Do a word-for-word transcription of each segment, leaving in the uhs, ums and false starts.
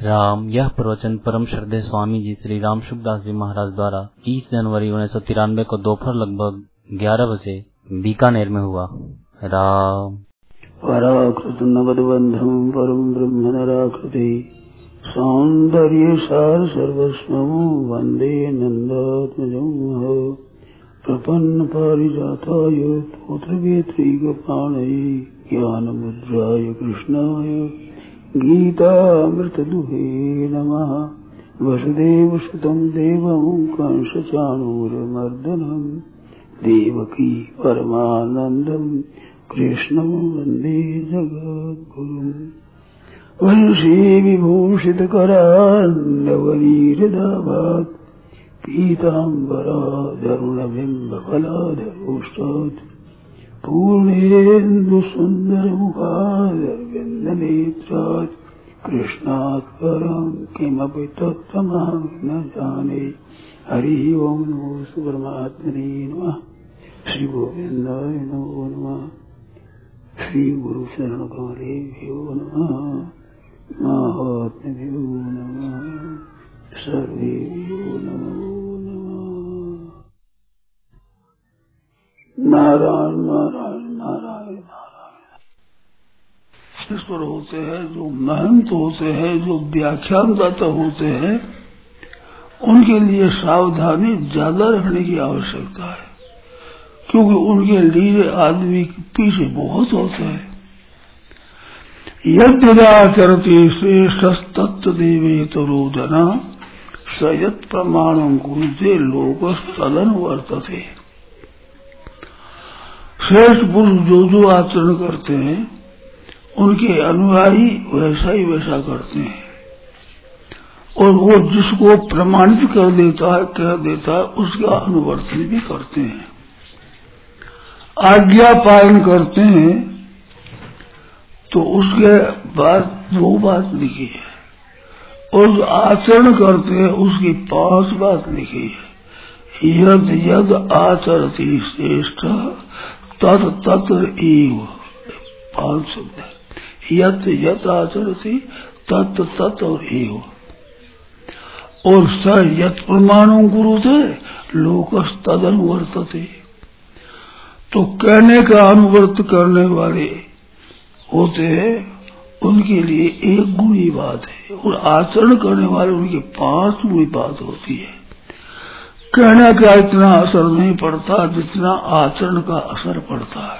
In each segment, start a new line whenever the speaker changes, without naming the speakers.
राम। यह प्रवचन परम श्रद्धेय स्वामी जी श्री राम सुखदास जी महाराज द्वारा तीस जनवरी उन्नीस सौ तिरानवे को दोपहर लगभग ग्यारह बजे बीकानेर में हुआ। राम।
पराकृत नवद्बंधम परम ब्रह्म नराकृति सौंदर्य सार सर्वस्वं वंदे नंदात्मजं प्रपन्न पारिजाताय तोत्रवेत्रैकपाणये ज्ञानमुद्राय कृष्णाय गीतामृतदुहे नमः। वसुदेवसुतं देवं कंसचाणूरमर्दनं देवकी परमानन्दं कृष्णं वन्दे जगद्गुरुम्। वंशी विभूषितकरान्नवनीरदाभात् पीताम्बराधरुणबिम्बफलाधरोष्टात् पूर्णेन्दुसुन्दरमुखादरविन्दनेत्रात् कृष्णात् परं किमपि तत्त्वमहं न जाने। हरि ओं नमो परमात्मने नमः। श्री गोविन्दाय नमो नमः। श्री गुरु शरण कमलेभ्यो नमः। महात्म्यो नमः। सर्वेभ्यो नमो नमः। नारायण नारायण नारायण नारायण। ईश्वर होते हैं जो महंत होते हैं, जो व्याख्यानदाता होते हैं, उनके लिए सावधानी ज्यादा रखने की आवश्यकता है, क्योंकि उनके लीले आदमी के पीछे बहुत होते हैं। यद्यदाचरति श्रेष्ठ तत्देवे तरोजना स यत् प्रमाणं कुरुते लोकस्तदन वर्तते। श्रेष्ठ पुरुष जो जो आचरण करते हैं उनके अनुयायी वैसा ही वैसा करते हैं, और वो जिसको प्रमाणित कर देता है, कह देता है, उसका अनुवर्तन भी करते हैं। आज्ञा पालन करते हैं तो उसके बाद वो बात लिखी है, और जो आचरण करते हैं उसकी पांच बात लिखी है। यद यद आचरति श्रेष्ठ तत् तत्र एव, पांच शब्द है। यत यत आचरति तत् तत्र एव, और स यत प्रमाणों कुरुते लोकस्तदन वर्तते। तो कहने का अनुवर्त करने वाले होते हैं, उनके लिए एक गुणी बात है, और आचरण करने वाले उनके पांच गुणी बात होती है। कहने का इतना असर नहीं पड़ता जितना आचरण का असर पड़ता है।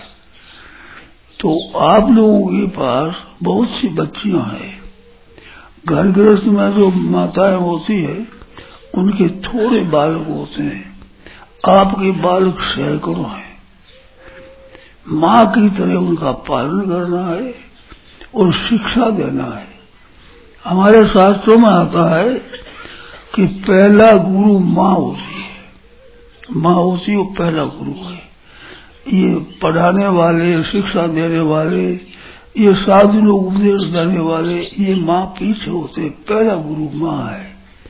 तो आप लोगों के पास बहुत सी बच्चियां हैं, घर गृहस्थ में जो माताएं होती है उनके थोड़े बालक होते हैं, आपके बालक सैकड़ों हैं। माँ की तरह उनका पालन करना है और शिक्षा देना है। हमारे शास्त्रों में आता है कि पहला गुरु माँ होती है, माँ होती वो पहला गुरु है। ये पढ़ाने वाले, शिक्षा देने वाले, ये साधु लोग उपदेश देने वाले, ये माँ पीछे होते, पहला गुरु माँ है।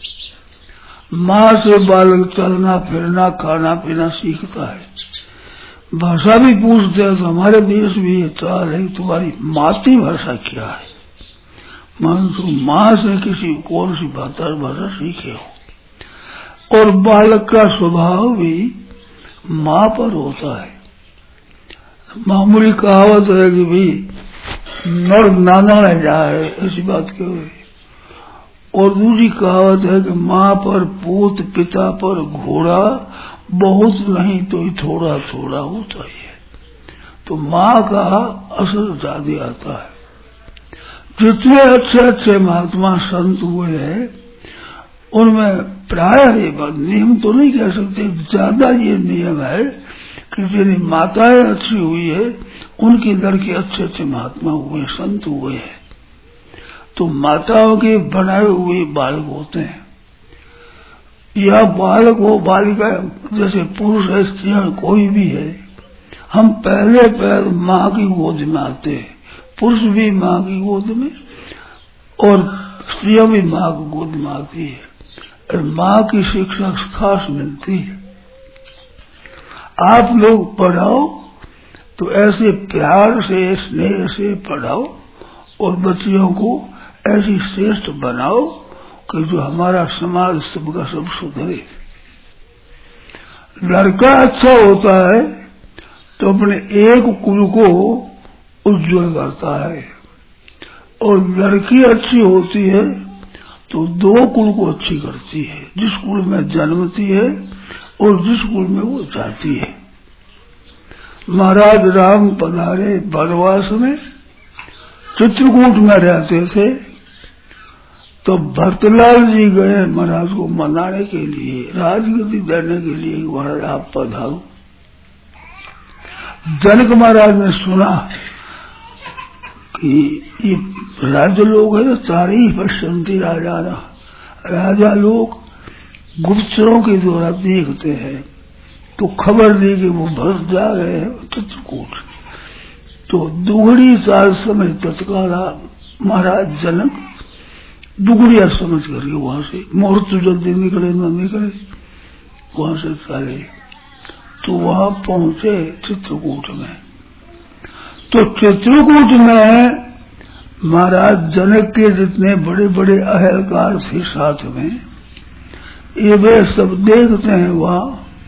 माँ से बालक चलना फिरना खाना पीना सीखता है। भाषा भी पूछते हैं तो हमारे देश में ये चाल है, तुम्हारी मातृभाषा क्या है, मान तो माँ से किसी कौन सी भाषा भाषा सीखे हो। और बालक का स्वभाव भी माँ पर होता है। मामूली कहावत है कि भाई नर नाना न जाए, ऐसी बात क्यों है। और दूसरी कहावत है कि माँ पर पूत पिता पर घोड़ा, बहुत नहीं तो ही थोड़ा थोड़ा होता ही है। तो माँ का असर ज्यादा आता है। जितने अच्छे अच्छे महात्मा संत हुए हैं उनमें प्राय ये बात, नियम तो नहीं कह सकते, ज्यादा ये नियम है कि जिन्हें माताएं अच्छी हुई है उनके लड़के अच्छे अच्छे महात्मा हुए, संत हुए हैं। तो माताओं के बनाए हुए बालक होते हैं, या बालक हो बालिका, जैसे पुरुष है स्त्रियां कोई भी है, हम पहले पैर माँ की गोद में आते हैं। पुरुष भी माँ की गोद में और स्त्रियां भी माँ की गोद में आती है, और माँ की शिक्षा खास मिलती है। आप लोग पढ़ाओ तो ऐसे प्यार से स्नेह से पढ़ाओ, और बच्चियों को ऐसी श्रेष्ठ बनाओ कि जो हमारा समाज सबका सब सुधरे। लड़का अच्छा होता है तो अपने एक कुल को उज्जवल करता है, और लड़की अच्छी होती है तो दो कुल को अच्छी करती है, जिस कुल में जन्मती है और जिस कुल में वो जाती है। महाराज राम पधारे वनवास में, चित्रकूट में रहते थे, तो भरतलाल जी गए महाराज को मनाने के लिए, राजगद्दी देने के लिए, महाराज आप पधारो। जनक महाराज ने सुना कि ये राजा लोग है तो तारीफ बसंती राजा ना, राजा लोग गुप्तचरों के द्वारा देखते हैं तो खबर दी कि वो भरत जा रहे हैं चित्रकूट। तो दुगड़ी चाल समय तत्काल महाराज जनक दुगड़िया समझ करके वहां से, मुहूर्त जल्दी निकले न निकले, वहां से चले तो वहां पहुंचे चित्रकूट में। तो चित्रकूट में महाराज जनक के जितने बड़े बड़े अहलकार थे साथ में, ये वे सब देखते हैं वहां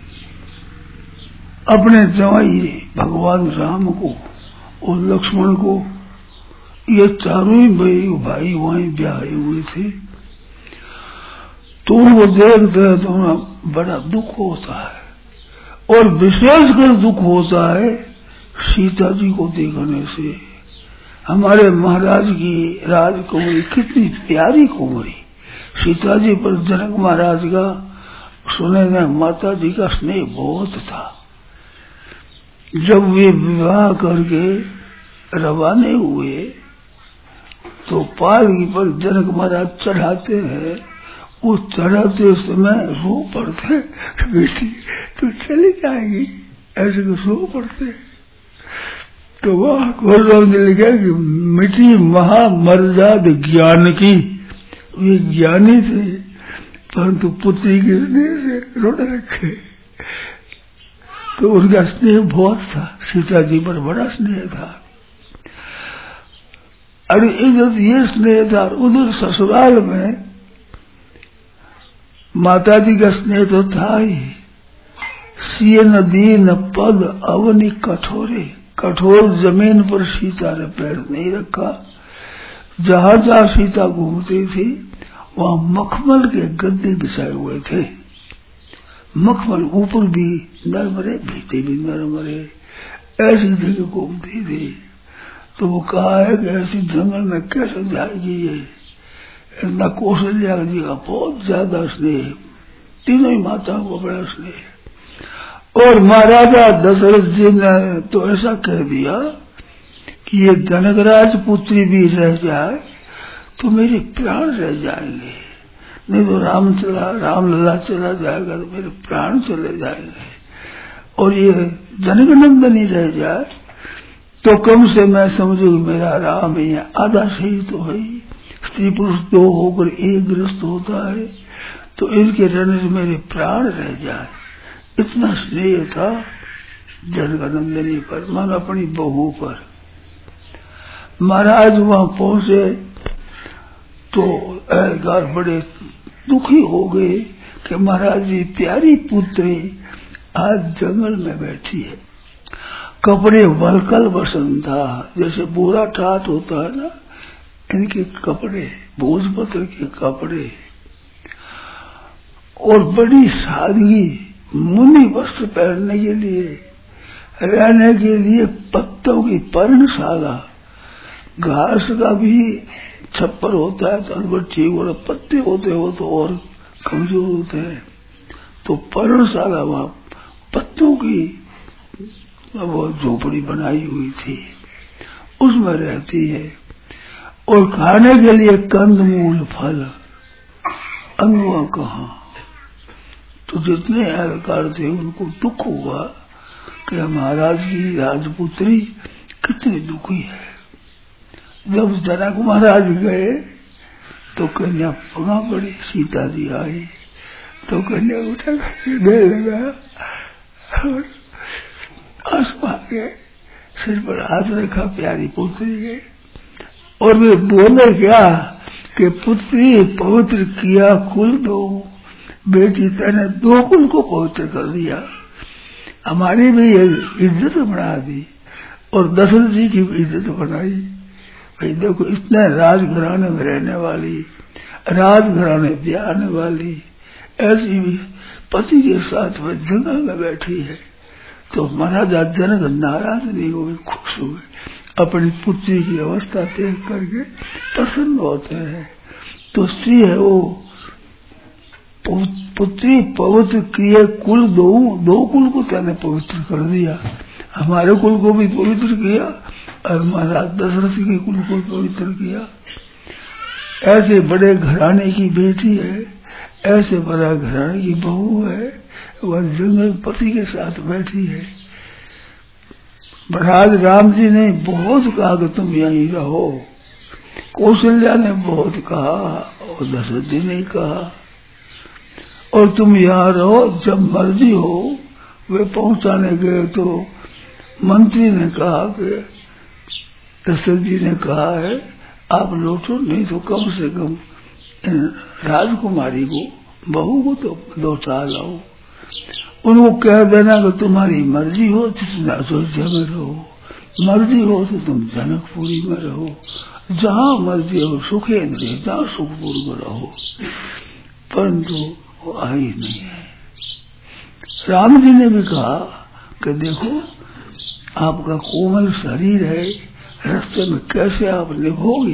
अपने जवाई भगवान राम को और लक्ष्मण को, ये चारों ही भाई भाई वहीं ब्याहे हुए थे। तो वो देखते हैं तो उन्हें बड़ा दुख होता है, और विशेषकर दुख होता है सीता जी को देखने से। हमारे महाराज की राजकुमारी कितनी प्यारी कुमारी, सीता जी पर जनक महाराज का सुने गए माता जी का स्नेह बहुत था। जब वे विवाह करके रवाने हुए तो पालकी पर जनक महाराज चढ़ाते हैं, वो चढ़ाते समय रो पड़ते, बेटी तो चली जाएगी, ऐसे को रो पड़ते। तो वह गौरव ने लिखा कि मिट्टी महामर्याद ज्ञान की, वे ज्ञानी थे परंतु पुत्री के स्नेह से रोने रखे। तो उनका स्नेह बहुत था, सीता जी पर बड़ा स्नेह था। अरे इधर ये स्नेह था, उधर ससुराल में माता जी का स्नेह तो था ही। सिय नदी न पद अवनी कठोरे, कठोर जमीन पर सीता ने पैर नहीं रखा। जहां जहां सीता घूमती थी वहां मखमल के गद्दे बिछाए हुए थे, मखमल ऊपर भी नरम रहे भीतर भी नरम रहे, ऐसी जगह घूमती थी। तो वो कहा है कि ऐसी जंगल में कैसे जाएगी ये, इतना कौशल्या जी का बहुत ज्यादा स्नेह, तीनों ही माताओं को बड़ा स्नेह। और महाराजा दशरथ जी ने तो ऐसा कह दिया कि ये जनकराज पुत्री भी रह जाए तो मेरे प्राण रह जाएंगे, नहीं तो राम चला रामलला चला जाएगा तो मेरे प्राण चले जाएंगे, और ये जनक नंदनी रह जाए तो कम से मैं समझू मेरा राम ही है, आधा सही तो है। स्त्री पुरुष दो होकर एक ग्रस्त होता है, तो इनके रहने से मेरे प्राण रह जाए, इतना स्नेह था जनकनंदनी पर, मन अपनी बहू पर। महाराज वहां पहुंचे तो अहलकार बड़े दुखी हो गए कि महाराज जी प्यारी पुत्री आज जंगल में बैठी है, कपड़े वलकल बसंत था, जैसे बोरा ठाट होता है ना, इनके कपड़े भोजपत्र के कपड़े, और बड़ी सादगी, मुनि वस्त्र पहनने के लिए, रहने के लिए पत्तों की पर्णशाला, घास का भी छप्पर होता है तो ठीक हो, पत्ते होते हो तो और कमजोर होते हैं, तो पर्णशाला वहां पत्तों की वो झोपड़ी बनाई हुई थी, उसमें रहती है। और खाने के लिए कंदमूल फल, अनुआ कहाँ। तो जितने अहलकार थे उनको दुख हुआ कि महाराज की राजपुत्री कितनी दुखी है। जब जनक महाराज गए तो कन्या पगा पड़ी, सीता जी आई तो कन्या उठा गले लगा और आसमा के सिर पर हाथ रखा, प्यारी पुत्री के, और वे बोले क्या कि पुत्री पवित्र किया कुल दो, बेटी तेने दो कुल को पवित्र कर दिया। हमारी भी इज्जत बढ़ा दी और दशरथ जी की भी इज्जत बढ़ाई। भाई देखो, इतने राजघराने में रहने वाली, राजघराने ब्याहने वाली, ऐसी भी पति के साथ में जंगल में बैठी है, तो महाराजा जनक नाराज नहीं हुए, खुश हुए, अपनी पुत्री की अवस्था देख करके प्रसन्न होते हैं। तो स्त्री है वो, पुत्री पवित्र किए कुल दो, दो कुल को तेने पवित्र कर दिया। हमारे कुल को भी पवित्र किया और महाराज दशरथ के कुल को पवित्र किया। ऐसे बड़े घराने की बेटी है, ऐसे बड़ा घराने की बहू है, वह जंगल पति के साथ बैठी है। महाराज राम जी ने बहुत कहा कि तुम यहीं रहो, कौशल्या ने बहुत कहा और दशरथ जी ने कहा, और तुम यहाँ रहो, जब मर्जी हो। वे पहुंचाने गए तो मंत्री ने कहा कि दशरथ जी ने कहा है आप लौटो, नहीं तो कम से कम राजकुमारी को, बहू को तो लौटा लाओ। उनको कह देना कि तुम्हारी मर्जी हो जिसमें अयोध्या में रहो, मर्जी हो तो तुम जनकपुरी में रहो, जहाँ मर्जी हो सुखेंद्र, जहाँ सुखपूर्व रहो। परंतु वो आई नहीं है। राम जी ने भी कहा कि देखो, आपका कोमल शरीर है, रास्ते में कैसे आप निभोगी।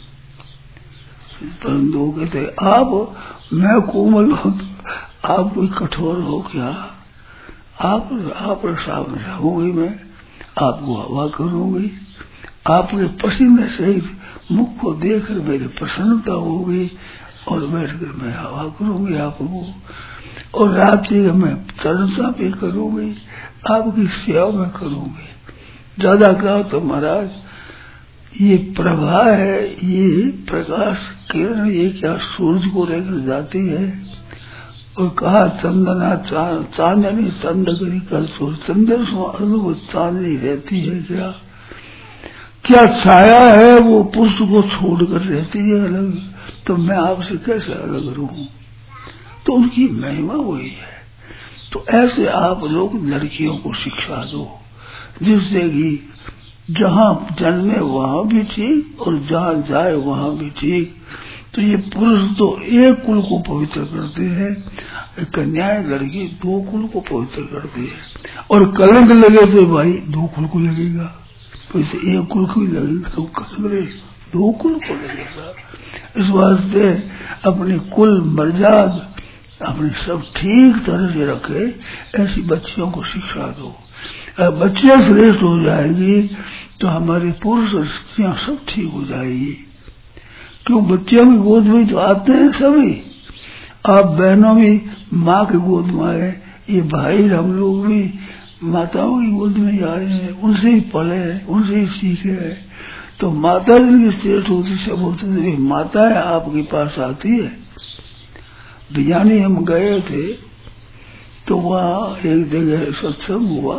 परंतु कहते आप, मैं कोमल हूं तो आप कोई कठोर हो क्या। आप आप सामने रहूंगी, मैं आपको हवा करूंगी, आपके पसीने सहित मुख को देखकर मेरी प्रसन्नता होगी और बैठकर मैं हवा करूंगी आपको, और रात्रि में चरणता भी करूंगी, आपकी सेवा में करूंगी। ज्यादा कहा तो महाराज ये प्रभा है, ये प्रकाश किरण, ये क्या सूरज को लेकर जाती है। और कहा चंदना चांदनी चंद करी कल सूरज, चंदन अनुभव चांदनी रहती है क्या, क्या छाया है वो पुष्प को छोड़कर रहती है अलग, तो मैं आपसे कैसे अलग रहूं। तो उनकी महिमा वही है। तो ऐसे आप लोग लड़कियों को शिक्षा दो, जिससे कि जहाँ जन्मे वहां भी ठीक और जहाँ जाए वहां भी ठीक। तो ये पुरुष तो एक कुल को पवित्र करते हैं, कन्याएं लड़की दो कुल को पवित्र करती है। और कलंक लगे तो भाई दो कुल को लगेगा, तो इसे एक कुल को लगेगा तो कलंक दो कुल को लगेगा। इस वास्ते अपनी कुल मर्याद अपने सब ठीक तरह से रखे, ऐसी बच्चियों को शिक्षा दो। बच्चियां श्रेष्ठ हो जाएगी तो हमारे पुरुष और स्त्रियां सब ठीक हो जाएगी। क्यों, बच्चियों की गोद में तो आते हैं सभी। आप बहनों भी माँ की गोद में आए, ये भाई हम लोग भी माताओं की गोद में आए हैं, उनसे ही पले हैं, उनसे ही सीखे हैं। तो माता जिनकी श्रेष्ठ होती सब होती है, माताएं आपके पास आती है। बिजानी हम गए थे तो वहाँ एक जगह सत्संग हुआ,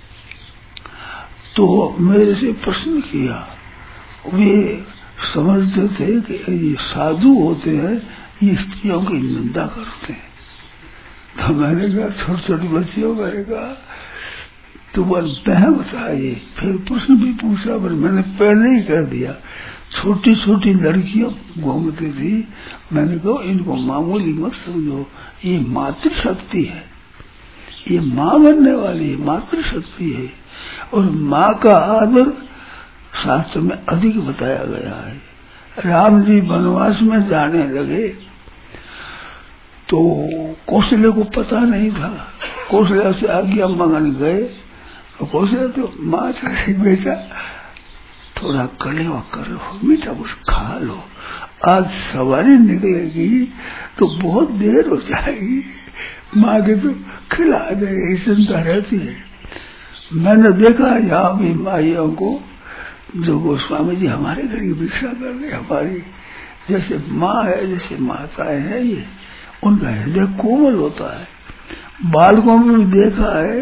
तो मेरे से प्रश्न किया। वे समझते थे कि ये साधु होते हैं, ये स्त्रियों की निंदा करते हैं। तो मैंने कहा छोटी छोटी बच्चियों, मैंने कहा तुम्हारी बहन बताइए। फिर प्रश्न भी पूछा, पर मैंने पहले ही कर दिया। छोटी छोटी लड़कियां घूमती थी, मैंने कहा इनको मामूली मत समझो, ये मातृशक्ति है, ये माँ बनने वाली है, मातृशक्ति है। और माँ का आदर शास्त्र में अधिक बताया गया है। राम जी वनवास में जाने लगे तो कौशल्या को पता नहीं था, कौशल्या से आज्ञा मांगने गए। तो कौशल्या तो माँ से बेटा थोड़ा कलेवा कर लो, मीठा कुछ खा लो, आज सवारी निकलेगी तो बहुत देर हो जाएगी, माँ के तो खिला देगी, चिंता रहती है। मैंने देखा यहाँ भी माइयों को, जो गोस्वामी जी हमारे घर की भिक्षा कर रहे, हमारी जैसे माँ है, जैसे माताएं हैं, ये उनका हृदय कोमल होता है। बालकों में भी देखा है,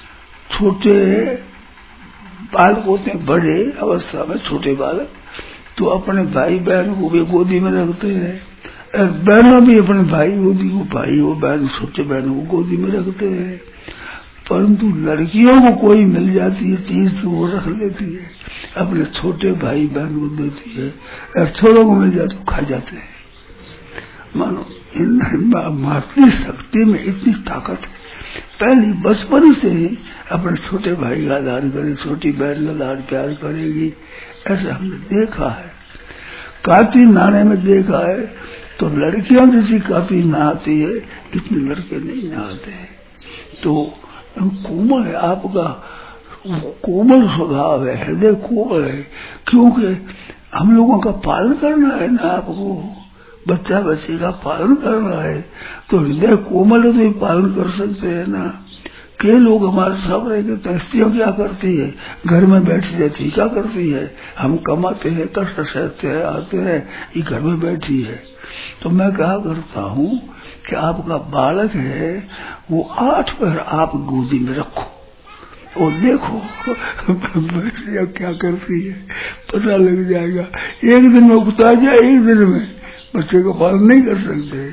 छोटे बालक होते हैं, बड़े अवस्था में छोटे बालक, तो अपने भाई बहन को भी गोदी में रखते हैं, और बहनों भी अपने भाई गोदी को भाई वो बहन छोटे बहनों को गोदी में रखते हैं। परंतु लड़कियों को कोई मिल जाती है चीज तो वो रख लेती है, अपने छोटे भाई बहन को देती है, और छोरों को मिल जाए तो खा जाते हैं। मानो इन मातृ शक्ति में इतनी ताकत है। पहली बचपन से ही अपने छोटे भाई का आदर करे, छोटी बहन का आदर प्यार करेगी, ऐसा हमने देखा है। काती नहाने में देखा है तो लड़कियां जैसी काती नहाती है, इतने लड़के नहीं नहाते हैं। तो कोमल है आपका, कोमल स्वभाव है, हृदय कोमल है, क्योंकि हम लोगों का पालन करना है ना, आपको बच्चा बच्चे का पालन करना है, तो हृदय कोमल है तो ये पालन कर सकते हैं ना। कई लोग हमारे सामने कहते स्त्रियां क्या करती है, घर में बैठी रहती क्या करती है, हम कमाते हैं, कष्ट सहते हैं, आते हैं, ये घर में बैठी है। तो मैं कहा करता हूँ कि आपका बालक है, वो आठ पैर आप गोदी में रखो और देखो बैठिया क्या करती है, पता लग जाएगा। एक दिन में उगता जाए, एक दिन में बच्चे को पालन नहीं कर सकते।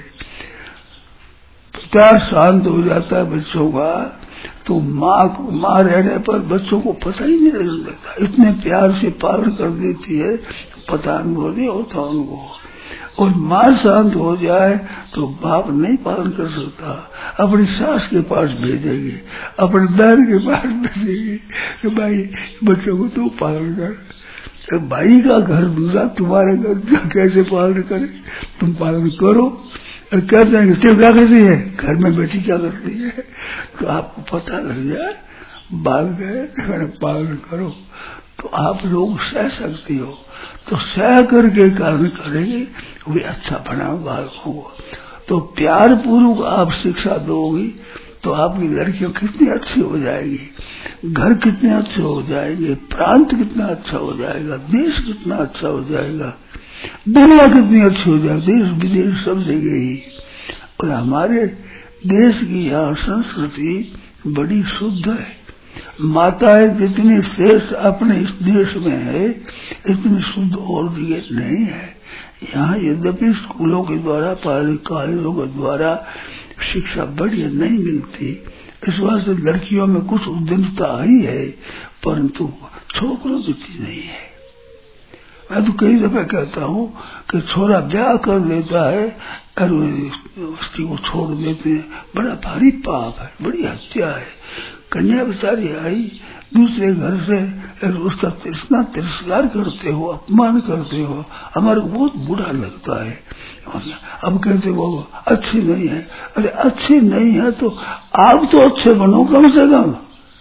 प्यार शांत हो जाता है बच्चों का, तो माँ को माँ रहने पर बच्चों को पता ही नहीं लगता, इतने प्यार से पालन कर देती है, पता अनुभव नहीं होता उनको। और माँ शांत हो जाए तो बाप नहीं पालन कर सकता, अपनी सास के पास भेजेगी, अपने बहन के पास भेजेगी कि भाई बच्चों को तू पालन कर। भाई का घर दूसरा, तुम्हारे घर कैसे पालन करे, तुम पालन करो। और कहते हैं कि क्या करती है, घर में बैठी क्या करती है, तो आपको पता लग जाए बाल गए पालन करो, तो आप लोग सह सकती हो, तो सह करके कारण करेंगे वे अच्छा बना बालकों को। तो प्यार पूर्वक आप शिक्षा दोगी तो आपकी लड़कियां कितनी अच्छी हो जाएगी, घर कितने अच्छे हो जाएंगे, प्रांत कितना अच्छा हो जाएगा, देश कितना अच्छा हो जाएगा, दुनिया कितनी अच्छी हो जाएगी, देश विदेश सब जगह ही। और हमारे देश की यहाँ संस्कृति बड़ी शुद्ध है, माताएं जितनी श्रेष्ठ अपने इस देश में है, इतनी शुद्ध और जगह नहीं है। यहाँ यद्यपि स्कूलों के द्वारा, कॉलेजों के द्वारा शिक्षा बढ़िया नहीं मिलती, इस वास्ते लड़कियों में कुछ उद्यमता आई है, परंतु छोकरों की चीज नहीं है। मैं तो कई दफे कहता हूँ कि छोरा ब्याह कर देता है और उसकी को छोड़ देते हैं, बड़ा भारी पाप है, बड़ी हत्या है। कन्या बेचारी आई दूसरे घर से, उसका इतना तिरस्कार करते हो, अपमान करते हो, हमारे को बहुत बुरा लगता है। अब कहते वो अच्छी नहीं है, अरे अच्छी नहीं है तो आप तो अच्छे बनो कम से कम।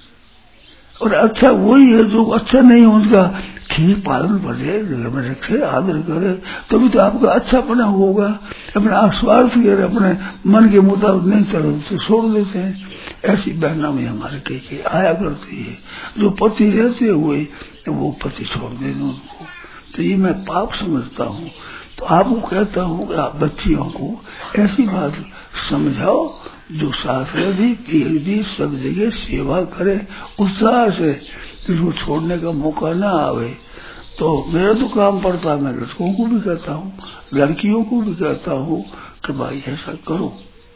और अच्छा वही है जो अच्छा नहीं है, उनका खीर पालन बढ़े, घर में रखे, आदर करे, तभी तो आपका अच्छा बना होगा। अपना स्वार्थ के अपने मन के मुताबिक नहीं चलो तो छोड़ देते हैं। ऐसी बहना में हमारे कई कई आया करती है, जो पति रहते हुए वो पति छोड़ देते उनको, तो ये मैं पाप समझता हूँ। तो आपको कहता हूँ कि आप बच्चियों को ऐसी बात समझाओ जो शास्त्र भी पीर भी सब जगह सेवा करे उत्साह से, जिसको छोड़ने का मौका ना आवे। तो मेरा तो काम पड़ता है, मैं लड़कों को भी कहता हूँ, लड़कियों को भी कहता हूँ कि भाई ऐसा करो।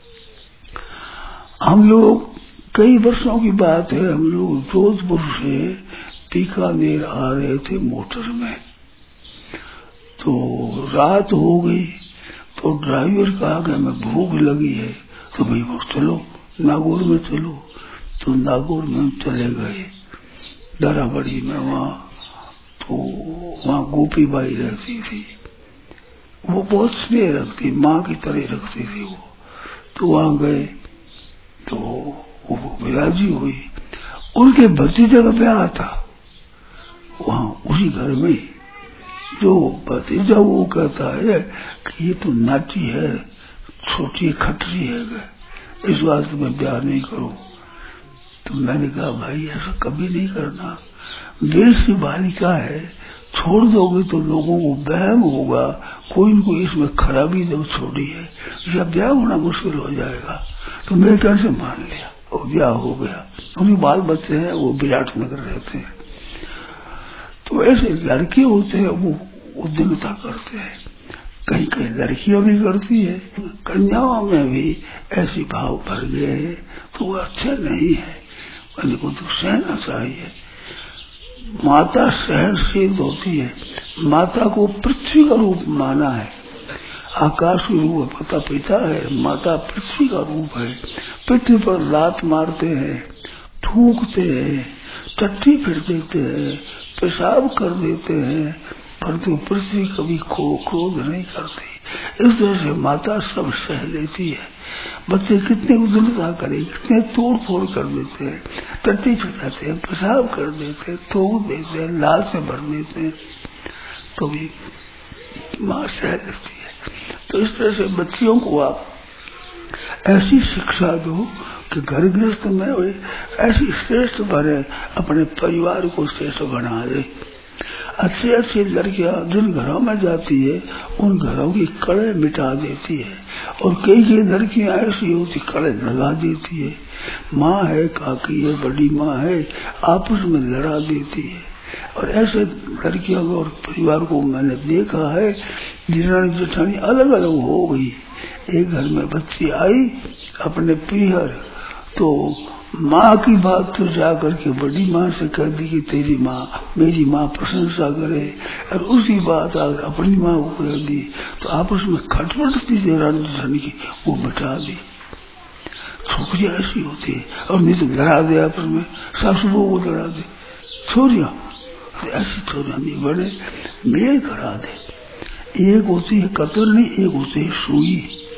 हम लोग कई वर्षों की बात है, हम लोग जोधपुर से बीकानेर आ रहे थे मोटर में, तो रात हो गई, तो ड्राइवर कहा कि हमें भूख लगी है, तो भाई वो चलो नागौर में चलो। तो नागौर में चले गए, दराबड़ी में, वहाँ तो वहाँ गोपी बाई रहती थी, वो बहुत स्नेह रखती, माँ की तरह रखती थी वो। तो वहाँ गए तो वो विराजी हुई, उनके भतीजे का ब्याह था वहाँ उसी घर में। जो भतीजा वो कहता है कि ये तो नाटी है, छोटी खटरी है, इस वास्ते मैं ब्याह नहीं करूं। तो मैंने कहा भाई ऐसा कभी नहीं करना, देश की बालिका है, छोड़ दोगे तो लोगों को वहम होगा, कोई न कोई इसमें खराबी जब छोड़ी है, या ब्याह होना मुश्किल हो जाएगा। तो मेरे कहने से मान लिया और ब्याह हो गया। उनके बाल बच्चे हैं, वो विराट नगर रहते हैं। तो ऐसे लड़के होते हैं, वो उद्यमता करते हैं। कहीं कहीं लड़कियां भी करती है, कन्याओं में भी ऐसी भाव भर गए हैं, तो वो अच्छे नहीं है, उनको तो सहना चाहिए। माता सहनशील होती है। माता को पृथ्वी का रूप माना है, आकाश का रूप पता पिता है, माता पृथ्वी का रूप है। पृथ्वी पर लात मारते हैं, थूकते हैं, टट्टी फिर देते हैं, पेशाब कर देते हैं, परंतु पृथ्वी कभी खो क्रोध नहीं करती। इस तरह से माता सब सह लेती है। बच्चे कितने उद्दंडता करें, कितने तोड़ फोड़ कर देते हैं, टट्टी फिराते हैं, पेशाब कर देते हैं, थूक देते हैं, लाल से भर देते हैं, तो भी माँ सह लेती है। तो इस तरह से बच्चियों को आप ऐसी शिक्षा दो कि घर गृहस्थ में वे ऐसी श्रेष्ठ बने, अपने परिवार को श्रेष्ठ बना दे। अच्छी अच्छी लड़कियां जिन घरों में जाती है उन घरों की कड़े मिटा देती है, और कई कई लड़कियां ऐसी होती कड़े लगा देती है। माँ है, काकी है, बड़ी माँ है, आपस में लड़ा देती है। और ऐसे लड़कियों को और परिवार को मैंने देखा है, जिन्होंने जेठानी अलग अलग हो गई। एक घर में बच्ची आई अपने पीहर, तो माँ की बात तो जाकर के बड़ी माँ से कह दी कि तेरी माँ, मेरी माँ प्रशंसा करे, और उसी बात अपनी माँ को कह दी, तो आपस में खटपट थी जेठानी की, वो बचा दी। छोकरियां ऐसी होती है, और नहीं तो लड़ा दे आपस में, सासू बहू को लड़ा दे। छोरियां ऐसी छोरियां नहीं बड़े मेल करा दे। एक होती है कतरनी, एक होती है सुई,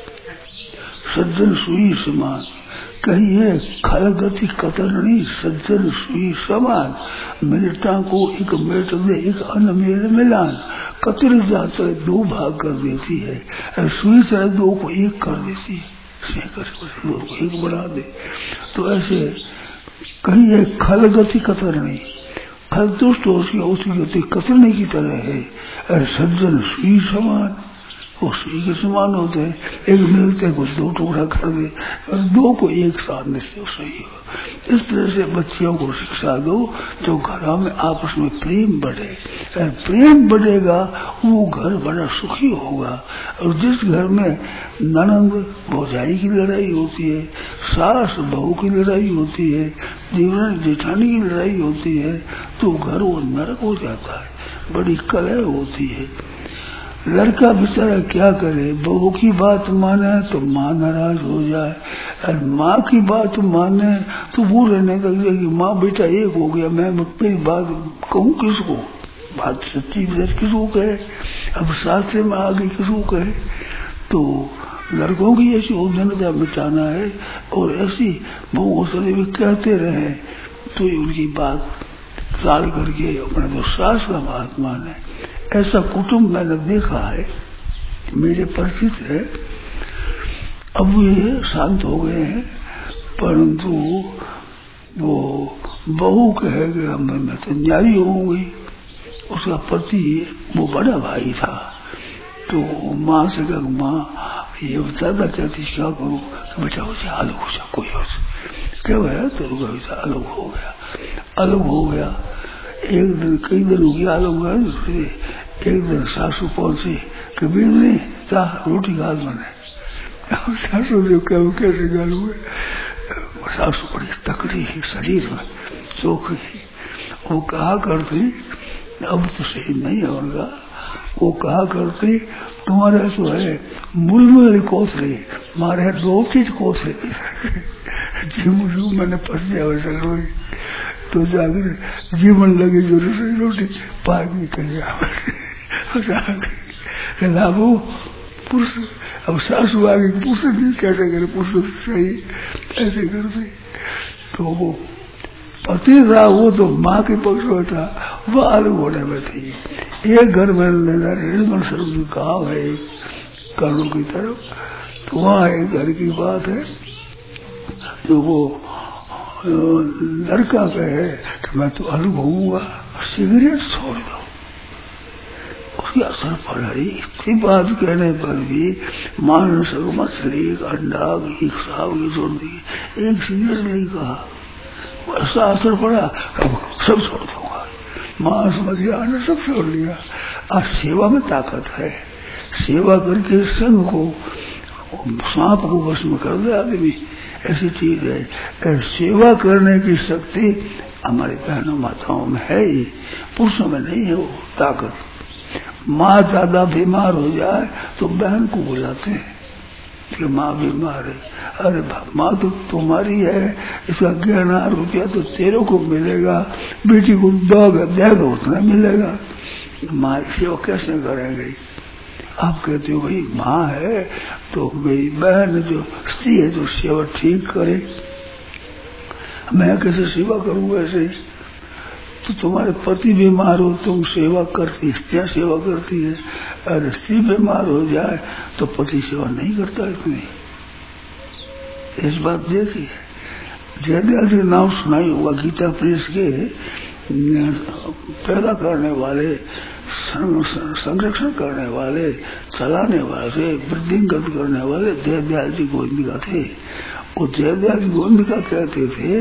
सज्जन सुई समान। कही है खलगति कतरनी, सज्जन सुई समान। मेलता को एक मेट दे, एक अन्न मेल मिलान। कतर जाते दो भाग कर देती है, और सुई से दो को एक कर देती है, दो को एक बना दे। तो ऐसे कही है खलगति कतरनी, खल दुष्ट हो उसकी गति कतरनी की तरह है, और सज्जन सुई समान, वो सुई के समान होते हैं। एक मिलते कुछ दो टुकड़ा कर दे, और दो को एक साथ निश्चय सही हो। इस तरह से बच्चियों को शिक्षा दो, जो घरों में आपस में प्रेम बढ़े। प्रेम बढ़ेगा वो घर बड़ा सुखी होगा। और जिस घर में ननंद भौजाई की लड़ाई होती है, सास बहू की लड़ाई होती है, देवरानी जेठानी की लड़ाई होती है, तो घर वो नरक हो जाता है, बड़ी कलह होती है। लड़का बेचारा क्या करे, बहू की बात माने तो माँ नाराज हो जाए, और माँ की बात माने तो वो रहने लग जाएगी, माँ बेटा एक हो गया, मैं मेरी बात कहूँ किसको, बात सच्ची किसको कहे, अब शास्त्र में आगे किसको कहे। तो लड़कों की ऐसी उद्दंडता मिटाना है, और ऐसी बहु हौसले भी कहते रहे तो उनकी बात साल करके अपने तो सास का बात माने। ऐसा कुटुंब मैंने देखा है, मेरे परिचित है। अब ये शांत हो गए हैं, परंतु वो बहू कहेगा मैं मैं तो न्यारी होंगी। उसका पति वो बड़ा भाई था, तो माँ से कहा माँ ये ज्यादा चाहती क्या करूँ, बेटा उसे अलग हो जा, कोई और क्या गया तो अलग हो गया, अलग हो गया। एक दिन कई दिन हो गया अलग हुआ, एक दिन सासू पहुंची, कबीर ने चाह रोटी गाल बने। सासू ने क्या कैसे गाल हुए, सासू बड़ी तकड़ी ही शरीर में चोखी, वो कहा करती अब तो सही नहीं होगा, वो कहा करती तुम्हारे तो है मुलमुल कोसरे, मारे दो चीज कोसरे जीव जीव मैंने फंस जाए रोई, तो जाकर जीवन लगे जो रोटी पागी कर लाभो पुरुष। अब सासू आगे पुरुष भी कैसे करे, पुरुष सही ऐसे करते। तो वो पति था वो तो माँ के पक्ष में था, वह अलग होने में थी। एक घर में निर्मल स्वरूप गाँव है कर्णों की तरफ, तो वहाँ एक घर की बात है, तो वो लड़का कहे कि मैं तो अलग होऊंगा, सिगरेट छोड़ दो। उसकी असर पड़ रही, इतनी बात कहने पर भी मांस मछली अंडा घी साव की छोड़ दी, एक सिगरेट नहीं कहा, ऐसा असर पड़ा अब सब छोड़ दूंगा। मांस मदिरा ने सब छोड़ लिया। आज सेवा में ताकत है, सेवा करके संघ को, सांप को वश में कर दे आदमी, ऐसी चीज है। सेवा करने की शक्ति हमारी बहनों माताओं में है ही, पुरुषों में नहीं है वो ताकत। माँ ज्यादा बीमार हो जाए तो बहन को बुलाते हैं कि माँ बीमार है। अरे माँ तो तुम्हारी है, इसका ग्यारह रुपया तो तेरे को मिलेगा, बेटी को दे दो उतना मिलेगा। माँ सेवा कैसे करेंगे? आप कहते हो भाई माँ है तो मेरी बहन जो स्त्री है तो सेवा ठीक करे, मैं कैसे सेवा करूँ? ऐसे तो तुम्हारे पति बीमार हो तुम सेवा करती, स्त्रियाँ सेवा करती है, अरे स्त्री बीमार हो जाए तो पति सेवा नहीं करता इतनी। इस बात देखिए, जयदयाल जी नाम सुनाई होगा, गीता प्रेस के पैदा करने वाले, संरक्षण करने वाले, चलाने वाले, वृद्धिंगत करने वाले जयदयाल जी गोविंदिका थे। वो जयदयाल जी गोविंदिका कहते थे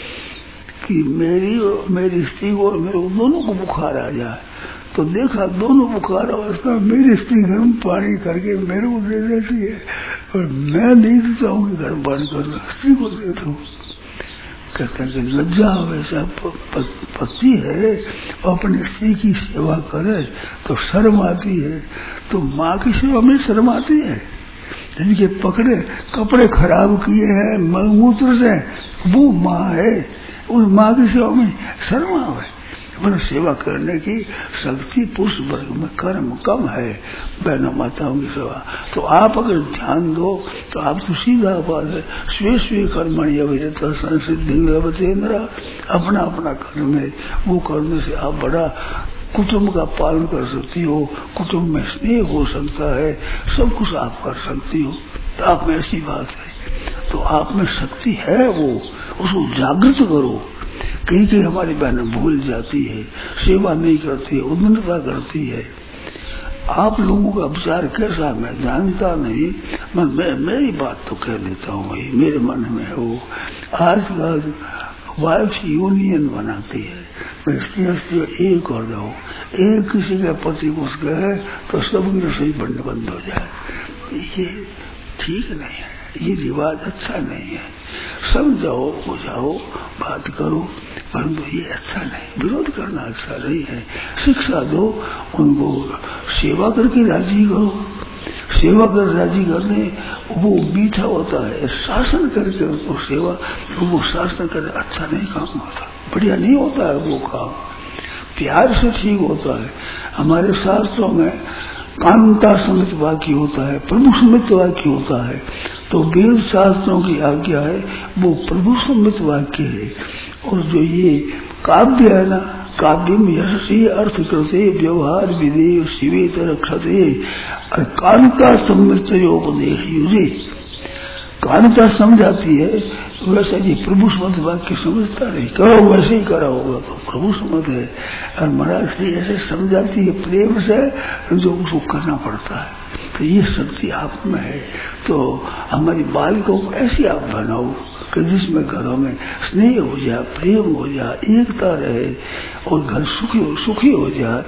कि मेरी मेरी स्त्री को और मेरे को दोनों को बुखार आ जाए तो देखा दोनों बुखार अवस्था मेरी स्त्री गर्म पानी करके मेरे को दे देती है और मैं नहीं देता हूँ कि गर्म पानी कर स्त्री को दे दो। कहते हैं कि लज्जा वैसा पति है अपनी स्त्री की सेवा करे तो शर्म आती है, तो माँ की सेवा में शर्म आती है। जिनके पकड़े कपड़े खराब किए हैं मूत्र से वो माँ है, उस माँ की सेवा में शर्म आवे। पर सेवा करने की शक्ति पुरुष वर्ग में कर्म कम है, बहनों माताओं की सेवा। तो आप अगर ध्यान दो तो आप तो सीधा बात है, स्वे स्वे कर्मणि अभिरता संसिद्धि लभतेन्द्र, अपना अपना कर्म है, वो करने से आप बड़ा कुटुंब का पालन कर सकती हो, कुटुंब में स्नेह हो सकता है, सब कुछ आप कर सकती हो। तो आप में ऐसी बात है, तो आप में शक्ति है, वो उसको जागृत करो। कहीं कहीं हमारी बहनें भूल जाती है, सेवा नहीं करती है, उद्दंडता करती है। आप लोगों का विचार कैसा मैं जानता नहीं, मैं, मैं मेरी बात तो कह देता हूँ भाई, मेरे मन में है वो। आजकल वाइफ यूनियन बनाती है, स्त्री स्त्री एक कर दो, एक किसी के पति को कहे तो सबकी रसोई बंद बंद हो जाए। ये ठीक नहीं है, ये रिवाज अच्छा नहीं है। समझाओ, बुझाओ, बात करो, परंतु ये अच्छा नहीं, विरोध करना अच्छा नहीं है। शिक्षा दो उनको, सेवा करके राजी करो। सेवा कर राजी करने वो मीठा होता है, शासन करके उनको सेवा तो वो शासन करे अच्छा नहीं काम होता, बढ़िया नहीं होता है वो काम। प्यार से ठीक होता है। हमारे शास्त्रों में कांता समित वाक्य होता है, प्रभु समित वाक्य होता है। तो वेद शास्त्रों की आज्ञा है वो प्रभु समित वाक्य है। और जो ये काव्य है ना, काव्य में यशसी अर्थ करते व्यवहार विधेय शिवेत रक्षते, और कांता सम्मितोपदेश युजे, कांता समझाती है वैसा जी प्रभु समझ वाक्य समझता नहीं, करो वैसे ही करा होगा तो प्रभु समझ है। और महाराज श्री ऐसे समझाती है प्रेम से जो उसको करना पड़ता है। तो ये शक्ति आप में है। तो हमारी बालिकाओं को ऐसी आप बनाओ कि जिसमें घरों में स्नेह हो जाए, प्रेम हो जाए, एकता रहे और घर सुखी सुखी हो जाए।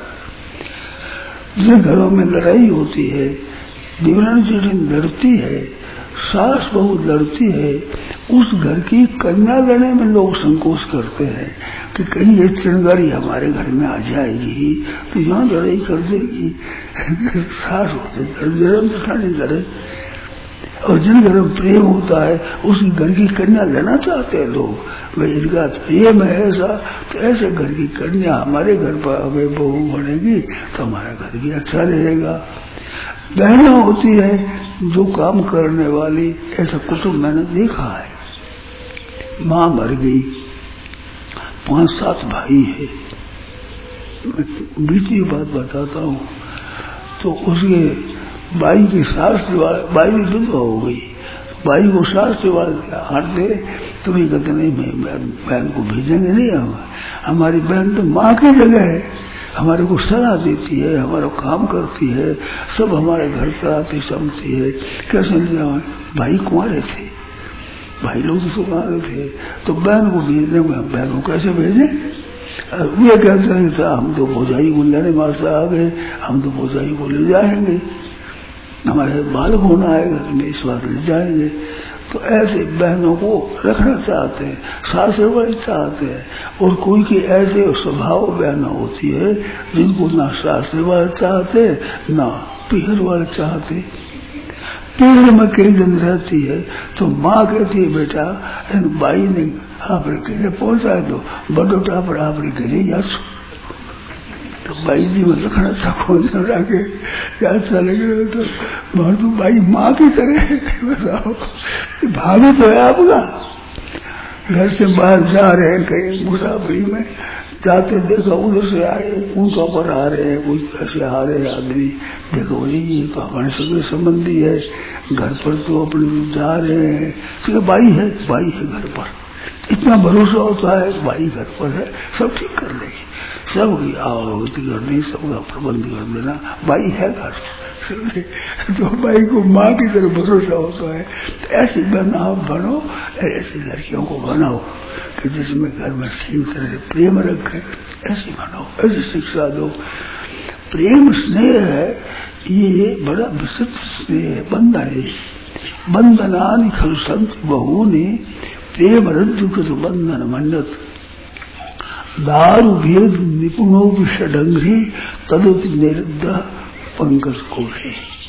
जिन घरों में लड़ाई होती है, देवरानी जेठानी लड़ती है, सास बहू लड़ती है, उस घर की कन्या लेने में लोग संकोच करते हैं कि कहीं ये चिंगारी हमारे घर में आ जाएगी तो यहाँ लड़ाई कर देगी। सास होते जन्म तथा नहीं लड़े। और जिन घर में प्रेम होता है उस घर की कन्या लेना चाहते हैं लोग, भाई इनका प्रेम है ऐसा, तो ऐसे घर की कन्या हमारे घर पर हमें बहू बनेगी तो हमारा घर भी अच्छा रहेगा। बहना होती है जो काम करने वाली, ऐसा कुटुंब मैंने देखा है। माँ मर गई, पांच सात भाई है, बीती बात बताता हूँ। तो उसके बाई की सास बाई की विधवा हो गई, बाई को सास हाथ दे तो भी कहते नहीं मैं बहन को भेजेंगे नहीं, हम हमारी बहन तो माँ की जगह है, हमारे को सलाह देती है, हमारा काम करती है, सब हमारे घर से आती समझती है। कैसे भाई कुंवारे थे, भाई लोग तो कुंवारे थे, तो बहन को भेजने में बहन को कैसे भेजें? वे कहते हैं कि हम तो भौजाई को लेने मासा आ गए, हम तो भौजाई को ले जाएंगे, हमारे बालक होना आएगा तो मैं इस बात ले जाएंगे। तो ऐसे बहनों को रखना चाहते हैं, सासरे वाले चाहते हैं। और कोई की ऐसे स्वभाव बहना होती है जिनको ना सासरे वाले चाहते ना पीहर वाले चाहते। पीहर में कई दिन रहती है तो माँ कहती है बेटा इन बाई ने आप घरे पहुंचा दो, बड़ो टापर आप घरे जा। तो बाई जी में रखना चाहो रखे अच्छा लगे तो मार तो बाई माँ की तरह बताओ। भाभी तो है आपका, घर से बाहर जा रहे हैं कहीं मुसाफरी में, जाते देखा उधर से आए ऊंचा पर आ रहे हैं, कोई ऐसे आ रहे हैं आदमी, देखो ये तो हमारे सगे संबंधी है, घर पर तो अपने जा रहे हैं तो बाई है, बाई है घर पर, इतना भरोसा होता है बाई घर पर है, सब ठीक कर लेगी, सब आवती करनी, सबका प्रबंध कर देना, बाई है घर। तो बाई को माँ की तरह भरोसा होता है। तो ऐसी बहन आप बनो, ऐसी लड़कियों को बनाओ कि जिसमें घर में सही तरह से प्रेम रखे, ऐसी बनाओ, ऐसी शिक्षा दो। प्रेम स्नेह है ये बड़ा विचित्र स्नेह है, बंधन है, बंधनानि खलु सन्ति बहूनि प्रेम रज्जु कृत बंधन मंडत दारु भेद निपुणो विषडंग्री तदुति निरुद्ध पंकज कोशे।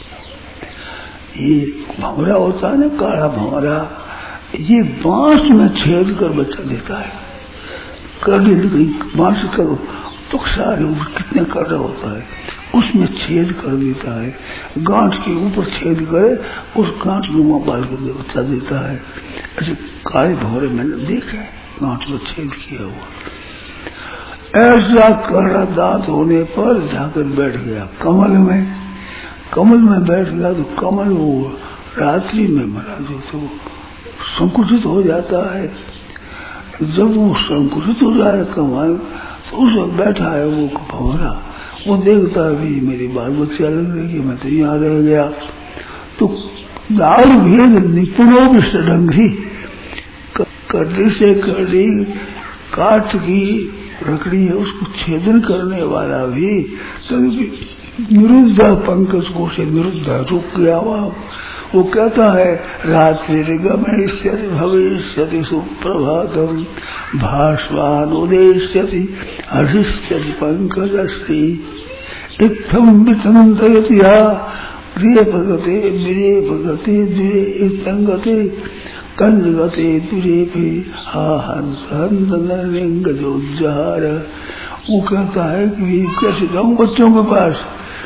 ये भंवरा होता है ना, काला भंवरा, ये बांस में छेद कर बच्चा देता है। करने गई बांस करो तो सारे कितने कर्रा होता है, उसमें छेद कर देता है, गांठ के ऊपर छेद करे उस गांठ नुमा बाल कर बच्चा देता है। ऐसे काले भंवरे मैंने देखा है, गांठ में छेद किया हुआ। ऐसा करड़ा दांत होने पर जाकर बैठ गया कमल में, कमल में बैठ गया तो कमल वो रात्रि में मरा जो तो संकुचित हो जाता है। जब वो संकुचित हो जाए कमल तो उसमें बैठा है वो भंवरा, वो देखता है भी मेरी बाल बच्चा लग रही है, मैं तो यहाँ रह गया। तो दारू भेद निपुणों में सडंगी, कड़ी से कड़ी काट की रकड़ी है उसको छेदन करने वाला भी तो निरुद्ध पंकज को से निरुद्ध रुक गया। वह वो कहता है रात्रि गमयिष्यति भविष्यति सुप्रभातम भास्वान उदेष्यति हरिष्यति पंकजश्री इत्थम वितंतयति प्रिय भगते मेरे भगते दुरे इतंगते कंजगते दुरे पे हा हंस हंस लिंग जो जार। वो कहता है कि कैसे जाऊं बच्चों के पास,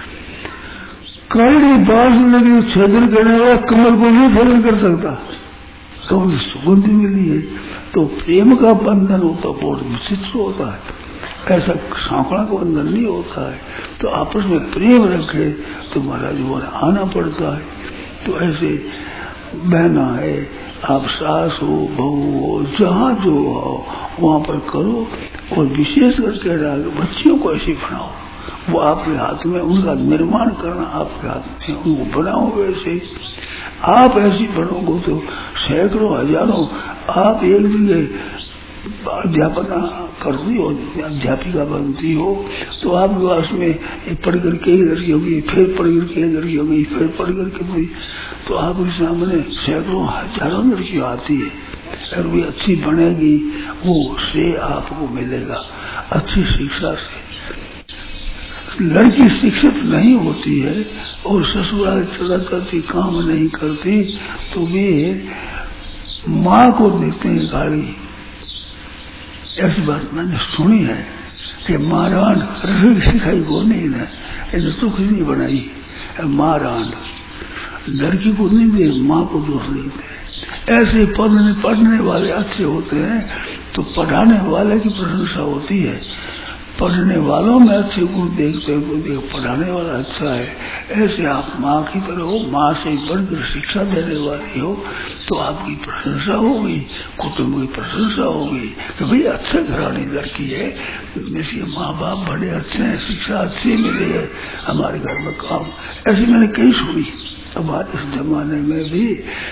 करड़ी बांस लगी छेदन करने वाला कमल को नहीं छेदन कर सकता, तो सुगंध मिली है। तो प्रेम का बंधन होता बहुत विचित्र होता है, ऐसा सांकड़ा का बंधन नहीं होता है। तो आपस में प्रेम रखे तो महाराज वो आना पड़ता है। तो ऐसे बहना है, आप सास हो बहू हो जहाँ जो हो वहाँ पर करो, और विशेष करके बच्चियों को ऐसे बनाओ, वो आपके हाथ में, उनका निर्माण करना आपके हाथ में, उनको बनाओ वैसे। आप ऐसी बनोगे तो सैकड़ों हजारों, आप एक जगह अध्यापना करती हो, अध्यापिका बनती हो, तो आपके पास में पढ़ करके एक लड़की होगी, फिर पढ़ करके एक लड़की होगी, फिर पढ़ करके, तो आपके सामने सैकड़ों हजारों लड़कियां आती है, और वे अच्छी बनेगी, वो श्रेय आपको मिलेगा अच्छी शिक्षा से। लड़की शिक्षित नहीं होती है और ससुराल चला करती, काम नहीं करती, तो वे माँ को देते हैं गाली। ऐसी बात मैंने सुनी है कि महाराण रसोई सिखाई को नहीं ना, इन्हें तो कुछ नहीं बनाई, महाराण लड़की को नहीं दे, माँ को दोष नहीं दे। ऐसे पढ़ने पढ़ने वाले अच्छे होते हैं तो पढ़ाने वाले की प्रशंसा होती है, पढ़ने वालों में अच्छे गुण देखते हैं, कोई देख पढ़ाने वाला अच्छा है। ऐसे आप माँ की तरह हो, माँ से बढ़कर शिक्षा देने वाली हो, तो आपकी प्रशंसा होगी, कुटुंब की प्रशंसा होगी कि भाई अच्छे घराने लड़की है, इसके माँ बाप बड़े अच्छे हैं, शिक्षा अच्छी मिली है, हमारे घर में काम। ऐसी मैंने कई सुनी, हमारे इस जमाने में भी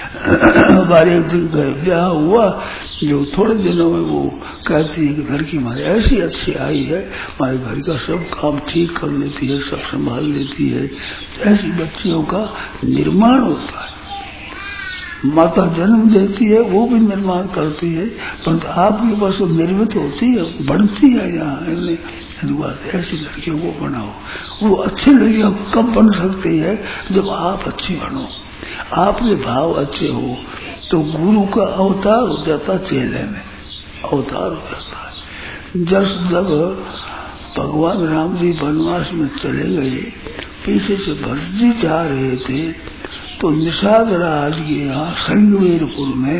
हमारे एक दिन ब्याह हुआ, जो थोड़े दिनों में वो कहती है कि घर की हमारी ऐसी अच्छी आई है, हमारे घर का सब काम ठीक कर लेती है, सब संभाल लेती है। ऐसी बच्चियों का निर्माण होता है। माता जन्म देती है, वो भी निर्माण करती है, परंतु आपके पास वो निर्मित होती है, बढ़ती है। यहाँ ऐसी लड़कियों को बनाओ। वो अच्छी लड़कियां कब बन सकती है? जब आप अच्छी बनो, आपके भाव अच्छे हो, तो गुरु का अवतार हो जाता, चेले में अवतार हो जाता है। जब जब भगवान राम जी वनवास में चले गए, पीछे से भरत जी जा रहे थे, तो निषाद राज के यहाँ संगवेरपुर में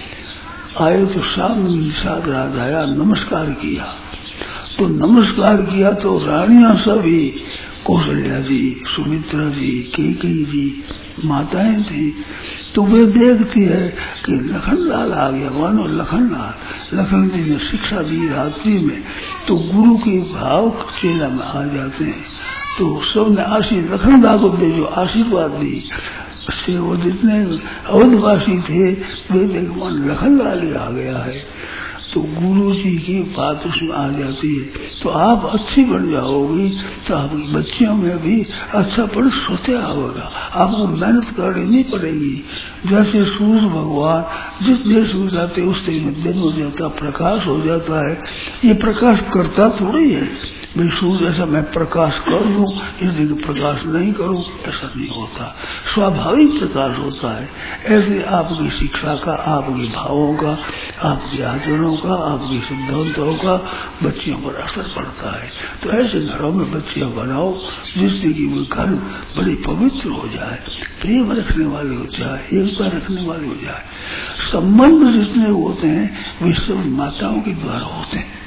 आए, तो सामने निषाद राज आया, नमस्कार किया। तो नमस्कार किया तो रानियां सभी, कौशल्या जी, सुमित्रा जी, कैकेयी जी माताएं थी, तो वे देखती है कि लखनलाल आ गया, मानो लखनलाल। लखन जी ने शिक्षा दी रात्रि में, तो गुरु के भाव चेला में आ जाते हैं। तो सबने आशीर्वाद लखनलाल को दे, जो आशीर्वाद दी से वो जितने अवधवासी थे वे देख मन लखनलाल ही आ गया है। तो गुरु जी की बात उसमें आ जाती है। तो आप अच्छी बन जाओगी तो आपकी बच्चियों में भी अच्छा पढ़ सोते आओगा। आपको मेहनत करनी नहीं पड़ेगी। जैसे सूर्य भगवान जिस देश में जाते उस देश में दिन हो जाता, प्रकाश हो जाता है। ये प्रकाश करता थोड़ी है भाई सूर्य ऐसा मैं प्रकाश कर लूं, इसलिए प्रकाश नहीं करूं, ऐसा नहीं होता। स्वाभाविक प्रकाश होता है। ऐसे आपकी शिक्षा का, आपके भावों का, आपके आचरणों का, आपके सिद्धांतों का बच्चियों पर असर पड़ता है। तो ऐसे घरों में बच्चियां बनाओ जिससे कि वो घर बड़े पवित्र हो जाए, प्रेम रखने वाले हो जाए, एकता रखने वाले हो जाए। संबंध जितने होते हैं वे सब माताओं के द्वारा होते हैं।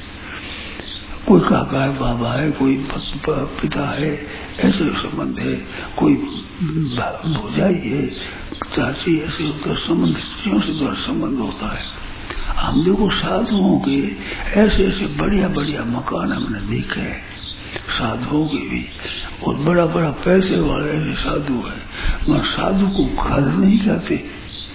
कोई काका है, बाबा है, कोई पिता है, ऐसे संबंध है, कोई भौजाई है, चाची, ऐसे होकर संबंध स्त्रियों से द्वारा संबंध होता है। हम देखो साधुओं के ऐसे ऐसे बढ़िया बढ़िया मकान हमने देखे हैं, साधुओं के भी, और बड़ा बड़ा पैसे वाले ऐसे साधु है, मगर साधु को घर नहीं कहते।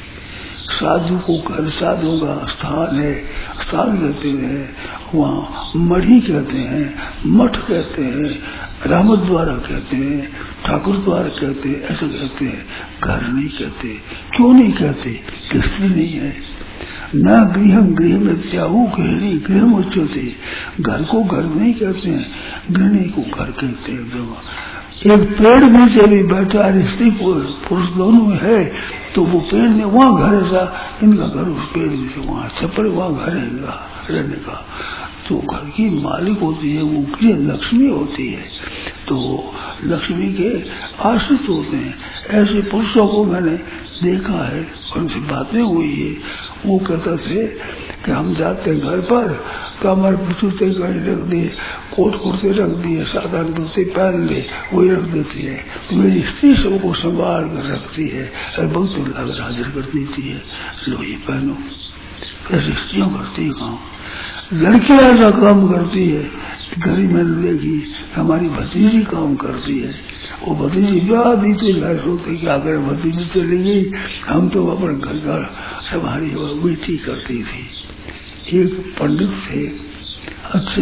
साधु को घर साधुओं का स्थान है, स्थान कहते हैं, वहाँ मढ़ी कहते हैं, मठ कहते हैं, रामत द्वारा कहते हैं, ठाकुर द्वारा कहते हैं, ऐसे कहते हैं। घर नहीं कहते। क्यों नहीं कहते? कि स्त्री नहीं है। न गृह गृह में त्यागू गृहिणी गृह में उच्चते। घर को घर नहीं कहते हैं, गृहिणी को घर कहते हैं। एक पेड़ नीचे भी बैठा स्त्री पुरुष दोनों है, तो वो पेड़ ने वहाँ घर ऐसा, इनका घर उस पेड़ नीचे, वहाँ छप्पर, वहाँ घर है इनका रहने का। तो घर की मालिक होती है, वो गृह लक्ष्मी होती है, तो लक्ष्मी के आश्रित होते हैं। ऐसे पुरुषों को मैंने देखा है, उनसे बातें हुई है। वो कहते थे कि हम जाते हैं घर पर, तो हमारे जूते कहीं रख दिए, कोट कुर्ते रख दिए, साधारण जूते पहन ले, वही रख देती है। तो मेरी स्त्री सबको संभाल कर रखती है, बहुत लाकर हाजिर कर देती है, लो ये पहनो। ऐसी स्त्रियों करती है काम। लड़कियां ऐसा काम करती है। घर में देखी हमारी भतीजी काम करती है, वो भतीजी ब्याह दी तो घर सोते क्या करे, भतीजी चली गई, हम तो अपने घर का हमारी बेटी करती थी। एक पंडित थे, अच्छे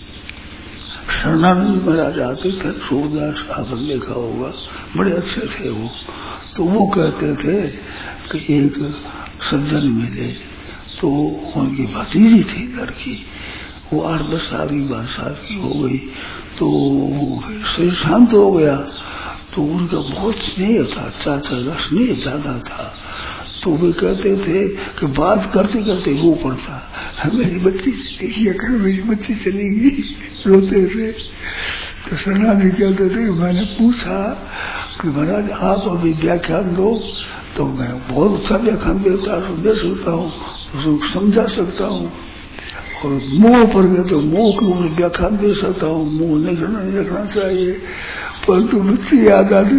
शरणानंद महाराज आते थे, सूरदास आपने देखा होगा, बड़े अच्छे थे वो। तो वो कहते थे कि एक सज्जन मिले, तो उनकी भतीजी थी लड़की, वो आठ दस साल की बारह साल की हो गई, तो शरीर शांत हो गया। तो उनका बहुत स्नेह था, चाचा का स्नेह ज्यादा था। तो वे कहते थे कि बात करते करते रो पड़ता, मेरी बच्ची देखिए कर, मेरी बच्ची चली गई, रोते थे। तो सना जी कहते थे, मैंने पूछा कि महाराज आप अभी व्याख्यान दो, तो मैं बहुत अच्छा व्याख्यान देता हूँ, दे सकता हूँ, उसको समझा सकता हूँ। और मोह पर गए तो मोह के ऊपर व्याख्यान दे सकता हूँ, मोह नहीं करना नहीं रखना चाहिए। परंतु बच्ची याद आती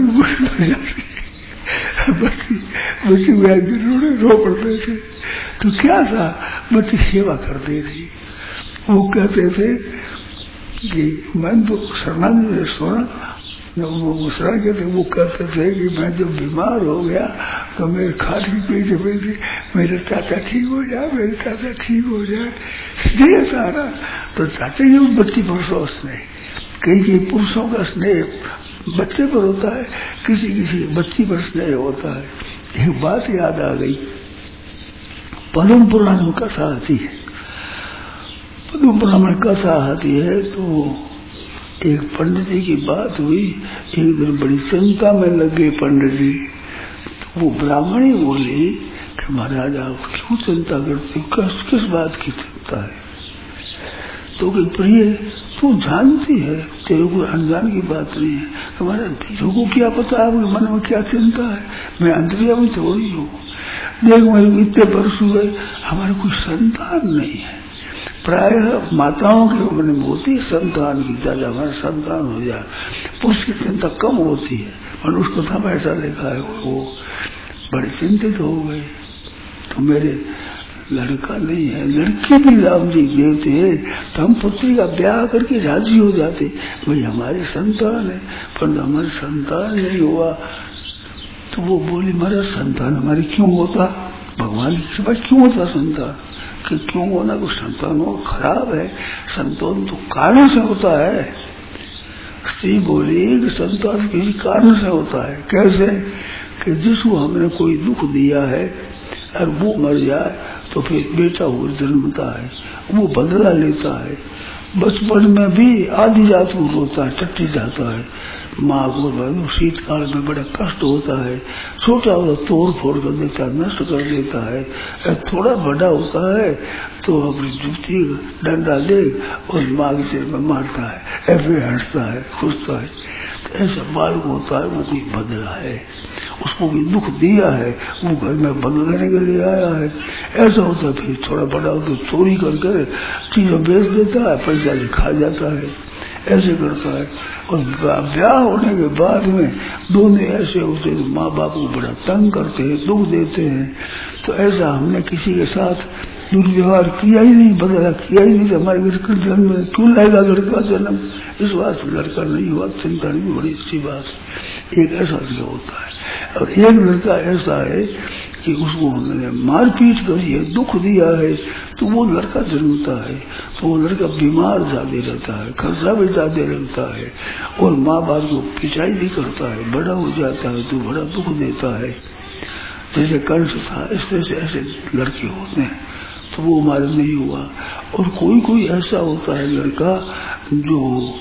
बच्ची बच्ची रोने रो पड़ते थे। तो क्या था, बच्ची सेवा करती थी। वो कहते थे कि मैंने तो शरणानंद ने सुना, वो दूसरा कहते वो कहते थे कि मैं जब बीमार हो गया तो मेरे खाट की पीछे पीछे मेरे चाचा ठीक हो जाए, मेरे चाचा ठीक हो जाए, स्नेह सारा। तो चाचा ही बच्ची पुरुषों स्नेह, कई कई पुरुषों का स्नेह बच्चे पर होता है, किसी किसी बच्ची पर स्नेह होता है। एक बात याद आ गई, पद्म पुराण में कथा आती है, पद्म पुराण में कथा आती है तो एक पंडित जी की बात हुई। एक दिन बड़ी चिंता में लगे पंडित जी, तो वो ब्राह्मणी बोली कि महाराज आप क्यों चिंता करते हो, किस किस बात की चिंता है? तो कि प्रिय तू जानती है, तेरे को अनजान की बात नहीं है। हमारे भीरों को क्या पता आपके मन में क्या चिंता है, मैं अंतर्यामी थोड़ी हूँ। देख मेरे इतने वर्ष हुए, हमारे कोई संतान नहीं है। प्राय माताओं के मन में होती है संतान की, ज्यादा हमारा संतान हो जाए, पुरुष की चिंता कम होती है। मनुष्य कथा में ऐसा लिखा है, वो बड़े चिंतित हो गए। तो मेरे लड़का नहीं है, लड़की भी राम जी देते हैं तो हम पुत्री का ब्याह करके राजी हो जाते, भाई हमारे संतान है, पर हमारे संतान नहीं हुआ। तो वो बोली मेरा संतान हमारे क्यों होता, भगवान की कृपा क्यों होता संतान, कि क्यों होना, को संतान हो खराब है, संतान तो कारण से होता है। स्त्री बोली कि संतान किसी कारण से होता है। कैसे? कि जिसको हमने कोई दुख दिया है और वो मर जाए तो फिर बेटा वो जन्मता है, वो बदला लेता है। बचपन में भी आधी रात को रोता है, टट्टी जाता है, माँ को शीतकाल में बड़ा कष्ट होता है, छोटा होता तोड़ फोड़ कर देता है, नष्ट कर देता है। थोड़ा बड़ा होता है तो अपनी जूती डंडा दे और माँ के सिर में मारता है, ऐसे हंसता है, खुशता है। तो ऐसा बालक होता है, वो कोई बदला है, उसको कोई दुख दिया है, वो घर में बदलने के लिए आया है। ऐसा होता है। फिर थोड़ा बड़ा हो तो चोरी करके चीजें बेच देता है, पैसा खा जाता है, ऐसे करता है। और ब्याह होने के बाद में दोनों ऐसे होते हैं, माँ बाप को बड़ा तंग करते हैं, दुख देते हैं। तो ऐसा हमने किसी के साथ दुर्व्यवहार किया ही नहीं, बदला किया ही नहीं, तो हमारे घर का जन्म क्यों लाएगा लड़का जन्म, इस बात से लड़का नहीं हुआ, चिंता नहीं, बड़ी अच्छी बात। एक ऐसा लड़का होता है। और एक लड़का ऐसा है कि उसको हमने मारपीट करी है, दुख दिया है, तो वो लड़का जन्मता है तो वो लड़का बीमार ज्यादा रहता है, खर्चा भी ज्यादा रहता है, और माँ बाप को पिटाई भी करता है, बड़ा हो जाता है तो बड़ा दुख देता है। जैसे कंस था, इस तरह से ऐसे लड़के होते हैं। तो वो हमारे नहीं हुआ। और कोई कोई ऐसा होता है लड़का जो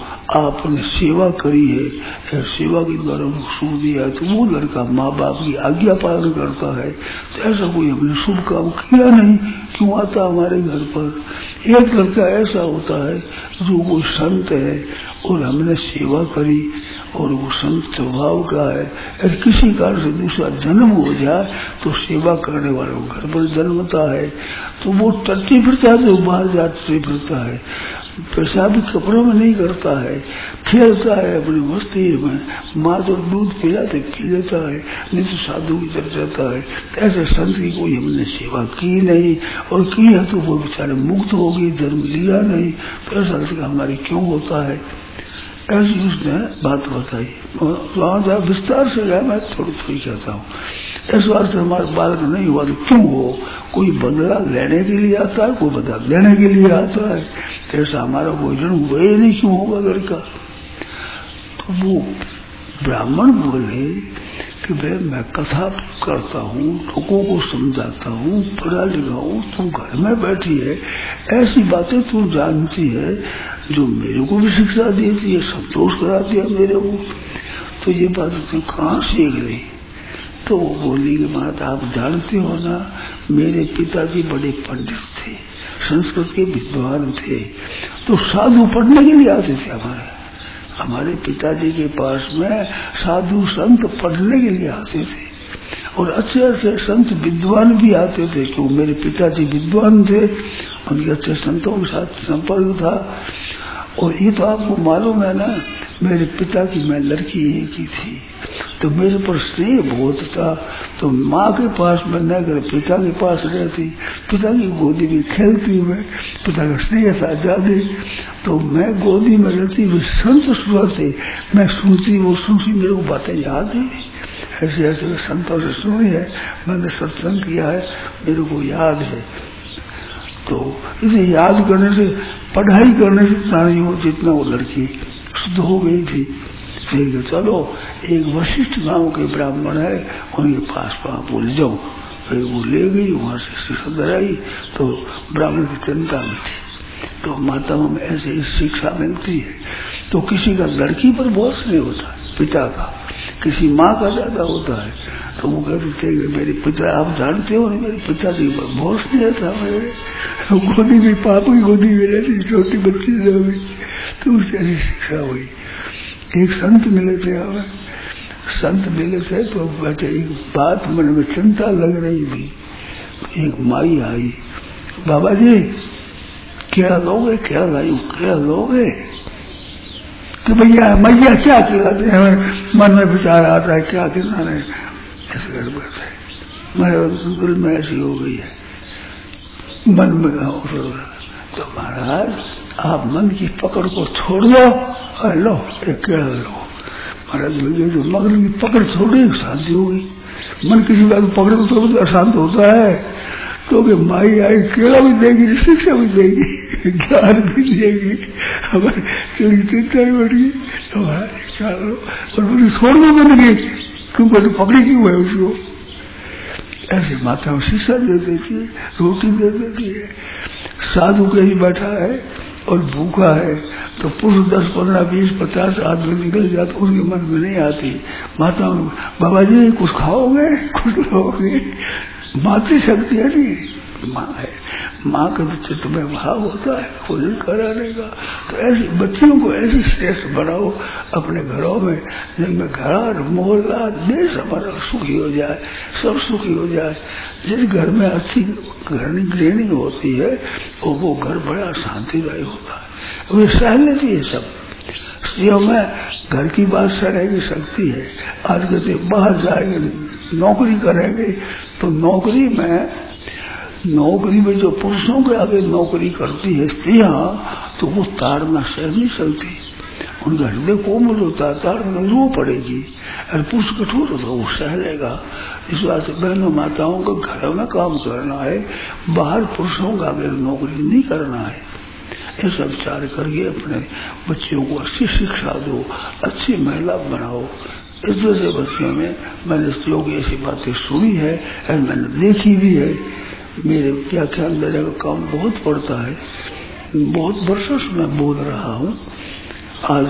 आपने सेवा करी है, सेवा के द्वारा सुख दिया है, तो वो लड़का माँ बाप की आज्ञा पालन करता है। तो ऐसा कोई हमने शुभ काम किया नहीं, क्यों आता हमारे घर पर। एक लड़का ऐसा होता है जो कोई संत है और हमने सेवा करी और वो संत स्वभाव का है, और किसी कारण से दूसरा जन्म हो जाए तो सेवा करने वालों घर पर जन्मता है। तो वो टट्टी फिरता है, तो बाहर जाते फिरता है, पेशाब कपड़ों में नहीं करता है, खेलता है अपनी मस्ती में, माँ तो दूध पिलाते पी लेता है, नहीं तो साधु की तरफ जाता है। ऐसे संत की कोई हमने सेवा की नहीं, और की है तो वो बेचारे मुक्त हो गए, जन्म लिया नहीं। तो ऐसा लड़का हमारे क्यों होता है, ऐसी उसने बात बताई। वहां जहाँ विस्तार से गया, मैं थोड़ी थोड़ी कहता हूँ। इस बार से हमारा बालक नहीं हुआ तो क्यों हो, कोई बदला लेने के लिए आता है, कोई बदला लेने के लिए आता है। तो ऐसा हमारा कोई जन्म हुआ ही नहीं, क्यों होगा लड़का। तो वो ब्राह्मण बोले कि भाई मैं कथा करता हूँ, लोगों को समझाता हूँ, पढ़ा लिखा हूँ, तू घर में बैठी है, ऐसी बातें तू जानती है जो मेरे को भी शिक्षा देती है, संतोष कराती है मेरे को। तो ये बात तू कहाँ सीख रही। तो वो बोली कि माता आप जानते हो ना, मेरे पिताजी बड़े पंडित थे, संस्कृत के विद्वान थे, तो साधु पढ़ने के लिए आते थे। हमारे हमारे पिताजी के पास में साधु संत पढ़ने के लिए आते थे, और अच्छे अच्छे संत विद्वान भी आते थे, क्यों मेरे पिताजी विद्वान थे, उनके अच्छे संतों के साथ संपर्क था। और ये तो आपको मालूम है ना, मेरे पिता की मैं लड़की एक ही थी, तो मेरे पर स्नेह बहुत था, तो माँ के पास मैं न कर पिता के पास रहती, पिता की गोदी में खेलती, मैं पिता का स्नेह था ज्यादा, तो मैं गोदी में रहती हुई संत सुबह से मैं सुनती, वो सुनती, मेरे को बातें याद है, ऐसे ऐसे संतों से सुनी है, मैंने सत्संग किया है, मेरे को याद है। तो इसे याद करने से, पढ़ाई करने से नहीं हो जितना वो लड़की शुद्ध हो गई थी। फिर चलो एक वशिष्ठ गांव के ब्राह्मण है, उनके पास आप बोल जाओ, फिर वो ले गई, वहां से शिक्षा आई, तो ब्राह्मण की चिंता में थी। तो माताओं में ऐसे शिक्षा मिलती है। तो किसी का लड़की पर बोझ नहीं होता पिता का, किसी माँ का ज्यादा होता है। तो वो कहते थे मेरे पिता, आप जानते हो मेरे पिताजी पर बोझ नहीं था, मेरे गोदी में, पापा की गोदी में रहती छोटी बच्ची से हुई, तो उससे ऐसी शिक्षा हुई। एक संत मिले थे, हमें संत मिले थे, तो बैठे एक बात मन में चिंता लग रही थी। एक माई आई, बाबा जी क्या लोगे, क्या लायू, क्या लोगे? तो भैया मैया क्या खिलाते हैं, मन में विचार आता है क्या खिलाना है, ऐसे कर बैठे, मेरे दिल में ऐसी हो गई है, मन में तो महाराज आप मन की पकड़ को छोड़ दो, लो एक केड़ा लो। महाराज मुझे तो मगन की पकड़ छोड़ी, शांति हो गई। मन किसी बात को पकड़े तो तो अशांत होता है, तो कि माई आई केड़ा भी देगी, शिक्षा भी देगी, ज्ञान भी देगी, हमारी चोरी चिंता ही बढ़ी, और मुझे छोड़ दो मन की, क्यों बोले पकड़ी क्यों है उसको? ऐसे माता में शिक्षा दे देती है, रोटी दे देती है। साधु कहीं बैठा है और भूखा है, तो पुरुष दस पंद्रह बीस पचास आदमी निकल जाते, उनके मन में नहीं आती। माता में बाबा जी कुछ खाओगे, कुछ लोगे, मातृ शक्ति है नहीं, माँ है, माँ का तो चित्त में भाव होता है भोजन कराने का। तो ऐसे बच्चियों को ऐसे श्रेष्ठ बनाओ अपने घरों में, जिनमें घर मोहल्ला देश हमारा सुखी हो जाए, सब सुखी हो जाए। जिस घर में अच्छी घरनी गृहिणी होती है और वो घर बड़ा शांतिदायी होता है, वे सह लेती है सब। स्त्रियों में घर की बात सहने की शक्ति है। आज कहते बाहर जाएंगे, नौकरी करेंगे, तो नौकरी में नौकरी में जो पुरुषों के आगे नौकरी करती है स्त्रियां, तो वो ताड़ना सह नहीं सकती, उनका हृदय कोमल होता है, ताड़ना रो पड़ेगी। और पुरुष कठोर होता वो सह लेगा। इस बात से बहनों माताओं को घरों में काम करना है, बाहर पुरुषों का आगे नौकरी नहीं करना है। ऐसा विचार करके अपने बच्चों को अच्छी शिक्षा दो, अच्छी महिला बनाओ। इस जैसे बच्चों में मैंने लोग ऐसी बातें सुनी है और मैंने देखी भी है। मेरे व्याख्यान देने का काम बहुत पड़ता है, बहुत वर्षों से मैं बोल रहा हूँ। आज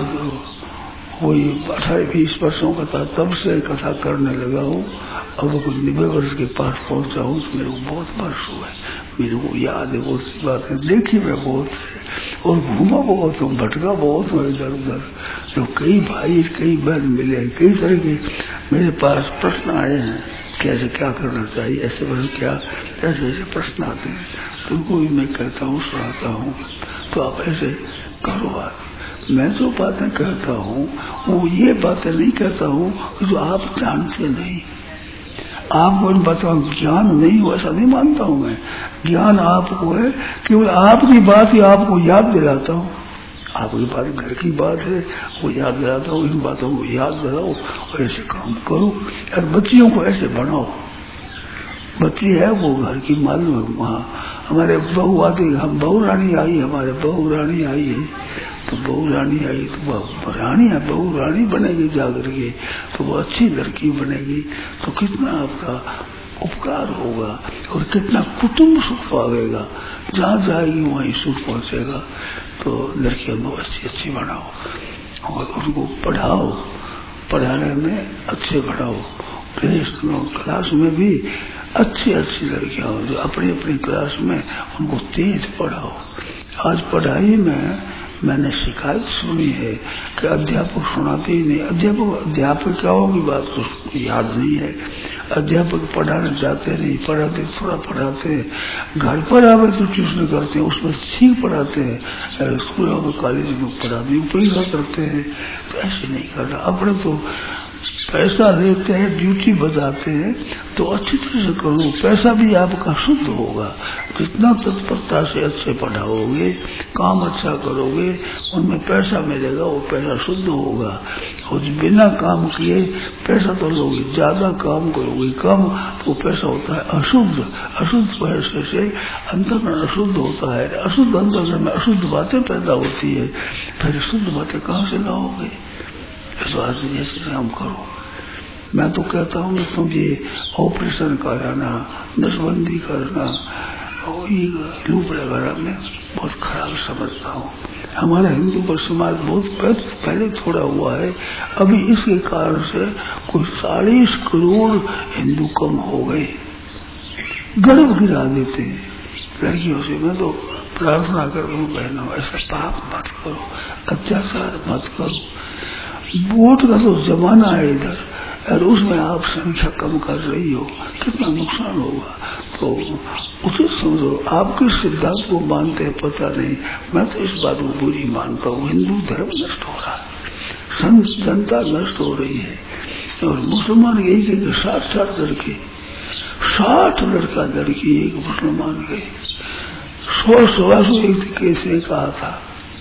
कोई अठारह बीस वर्षों का था तब से कथा करने लगा हूँ। अब कुछ नब्बे वर्ष के पास पहुंचा हूँ, मेरे को बहुत वर्ष हुआ है, मेरे को याद है बहुत सी बातें, देखी मैं बहुत है और घूमा बहुत हूँ, भटका बहुत हूँ इधर उधर। तो कई भाई कई बहन मिले हैं, कई तरह के मेरे पास प्रश्न आए हैं, कैसे क्या करना चाहिए, ऐसे बस क्या, ऐसे ऐसे प्रश्न आते हैं, तो उनको भी मैं कहता हूँ, सुनाता हूँ। तो आप ऐसे करो बात। मैं जो बातें कहता हूँ वो ये बातें नहीं कहता हूँ जो आप जानते नहीं। आपको इन बातों का ज्ञान नहीं हो ऐसा नहीं मानता हूँ मैं। ज्ञान आपको है, केवल आपकी बात ही आपको याद दिलाता हूँ। आपकी बात घर की बात है, वो याद दिलाता हूँ। इन बातों को याद दिलाओ और ऐसे काम करो। और बच्चियों को ऐसे बनाओ। बच्ची है वो घर की मालूम है, वहाँ हमारे बहू आती, हम बहू रानी आई, हमारे बहू रानी आई है, तो बहू रानी आई तो वह रानी है, बहू रानी बनेगी जाकर के, तो वो अच्छी लड़की बनेगी, तो कितना आपका उपकार होगा और कितना कुटुंब सुख पाएगा। जहाँ जाएगी वहीं सुख पहुँचेगा। तो लड़कियों को अच्छी अच्छी बनाओ और उनको पढ़ाओ, पढ़ाने में अच्छे बढ़ाओ। क्लास में भी अच्छी अच्छी लड़कियां हो जो अपनी अपनी क्लास में उनको तेज पढ़ाओ। आज पढ़ाई में मैंने शिकायत सुनी है कि अध्यापक सुनाते ही नहीं। अध्यापक अध्यापक क्या होगी बात तो याद नहीं है। अध्यापक पढ़ाने जाते नहीं, पढ़ाते थोड़ा पढ़ाते हैं, घर पर आवे तो ट्यूशन करते हैं, उसमें ठीक पढ़ाते हैं, स्कूल में कॉलेज में पढ़ाते पैसा करते हैं। तो ऐसे नहीं करना। अपने तो पैसा लेते हैं, ड्यूटी बताते हैं तो अच्छी तरह से करो, पैसा भी आपका शुद्ध होगा। जितना तत्परता से अच्छे पढ़ाओगे, काम अच्छा करोगे, उनमें पैसा मिलेगा, वो पैसा शुद्ध होगा। और बिना काम किए पैसा तो लोगे, ज्यादा काम करोगे कम, तो पैसा होता है अशुद्ध। अशुद्ध पैसे से अंतःकरण अशुद्ध होता है, अशुद्ध अंतःकरण में अशुद्ध बातें पैदा होती है, फिर शुद्ध बातें कहाँ से लाओगे? इस बात से हम करो। मैं तो कहता हूँ तुम ये ऑपरेशन कराना, नसबंदी करना और ये लूप वगैरह में बहुत खराब समझता हूँ। हमारा हिंदू पर समाज बहुत पहले थोड़ा हुआ है, अभी इसके कारण से कोई चालीस करोड़ हिंदू कम हो गए। गर्भ गिरा देते हैं लड़कियों से। मैं तो प्रार्थना कर रहा हूँ बहनों, ऐसा पाप मत करो, अत्याचार मत करो। वोट का तो जमाना है इधर, और उसमें आप संख्या कम कर रही हो, कितना नुकसान होगा। तो उचित समझो। आप किस सिद्धांत को मानते हैं पता नहीं, मैं तो इस बात को बुरी मानता हूँ। हिंदू धर्म नष्ट हो रहा है, संत जनता नष्ट हो रही है। और मुसलमान यही कहेंगे साठ साठ लड़के, साठ लड़का लड़की एक मुसलमान गए, सौ सवा सौ एक केस ने कहा था।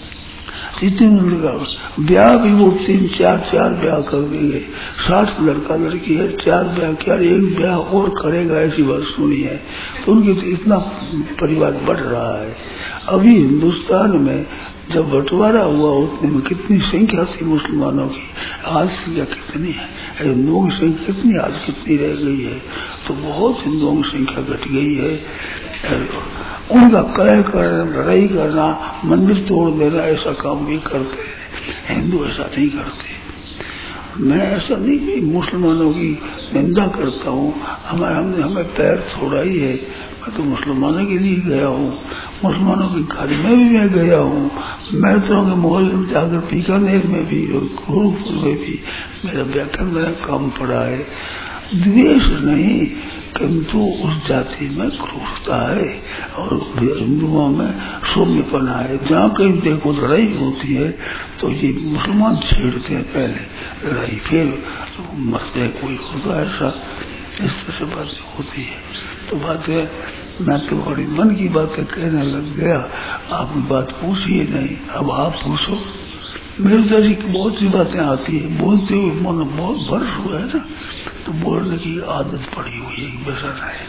इतने ब्याह भी वो तीन चार चार ब्याह कर देंगे। साठ लड़का लड़की है, चार ब्याह क्या, एक ब्याह और करेगा, ऐसी बात सुनी है। तो उनके तो इतना परिवार बढ़ रहा है। अभी हिंदुस्तान में जब बंटवारा हुआ उतने में कितनी संख्या थी मुसलमानों की, आज संख्या कितनी है, हिंदुओं की संख्या कितनी, आज कितनी रह गई है। तो बहुत हिंदुओं की संख्या घट गई है। उनका क्रय करना, लड़ाई करना, मंदिर तोड़ देना, ऐसा काम भी करते हैं। हिंदू ऐसा नहीं करते। मैं ऐसा नहीं कि मुसलमानों की निंदा करता हूँ, हमारे हमने हमें पैर छोड़ा ही है। मैं तो मुसलमानों के लिए गया हूँ, मुसलमानों के घर में भी मैं गया हूँ। मैं तो मोहल्ले में जाकर बीकानेर में भी और गोरखपुर में भी मेरा व्याख्यान मेरा काम पड़ा है। द्वेष नहीं, किंतु उस जाति में क्रूरता है और हिंदुओं में सौम्यपना है। जहाँ कहीं देखो लड़ाई होती है तो ये मुसलमान छेड़ते हैं पहले लड़ाई, फिर मरते कोई होता है। ऐसा इस तरह से बातें होती है। तो बातें मैं तो बड़ी मन की बातें कहने लग गया, आपकी बात पूछिए नहीं, अब आप पूछो। मेरे जैसी बहुत सी बातें आती है, बोलते हुए मन बहुत वर्ष हुआ है ना, तो बोलने की आदत पड़ी हुई है, बेसर है।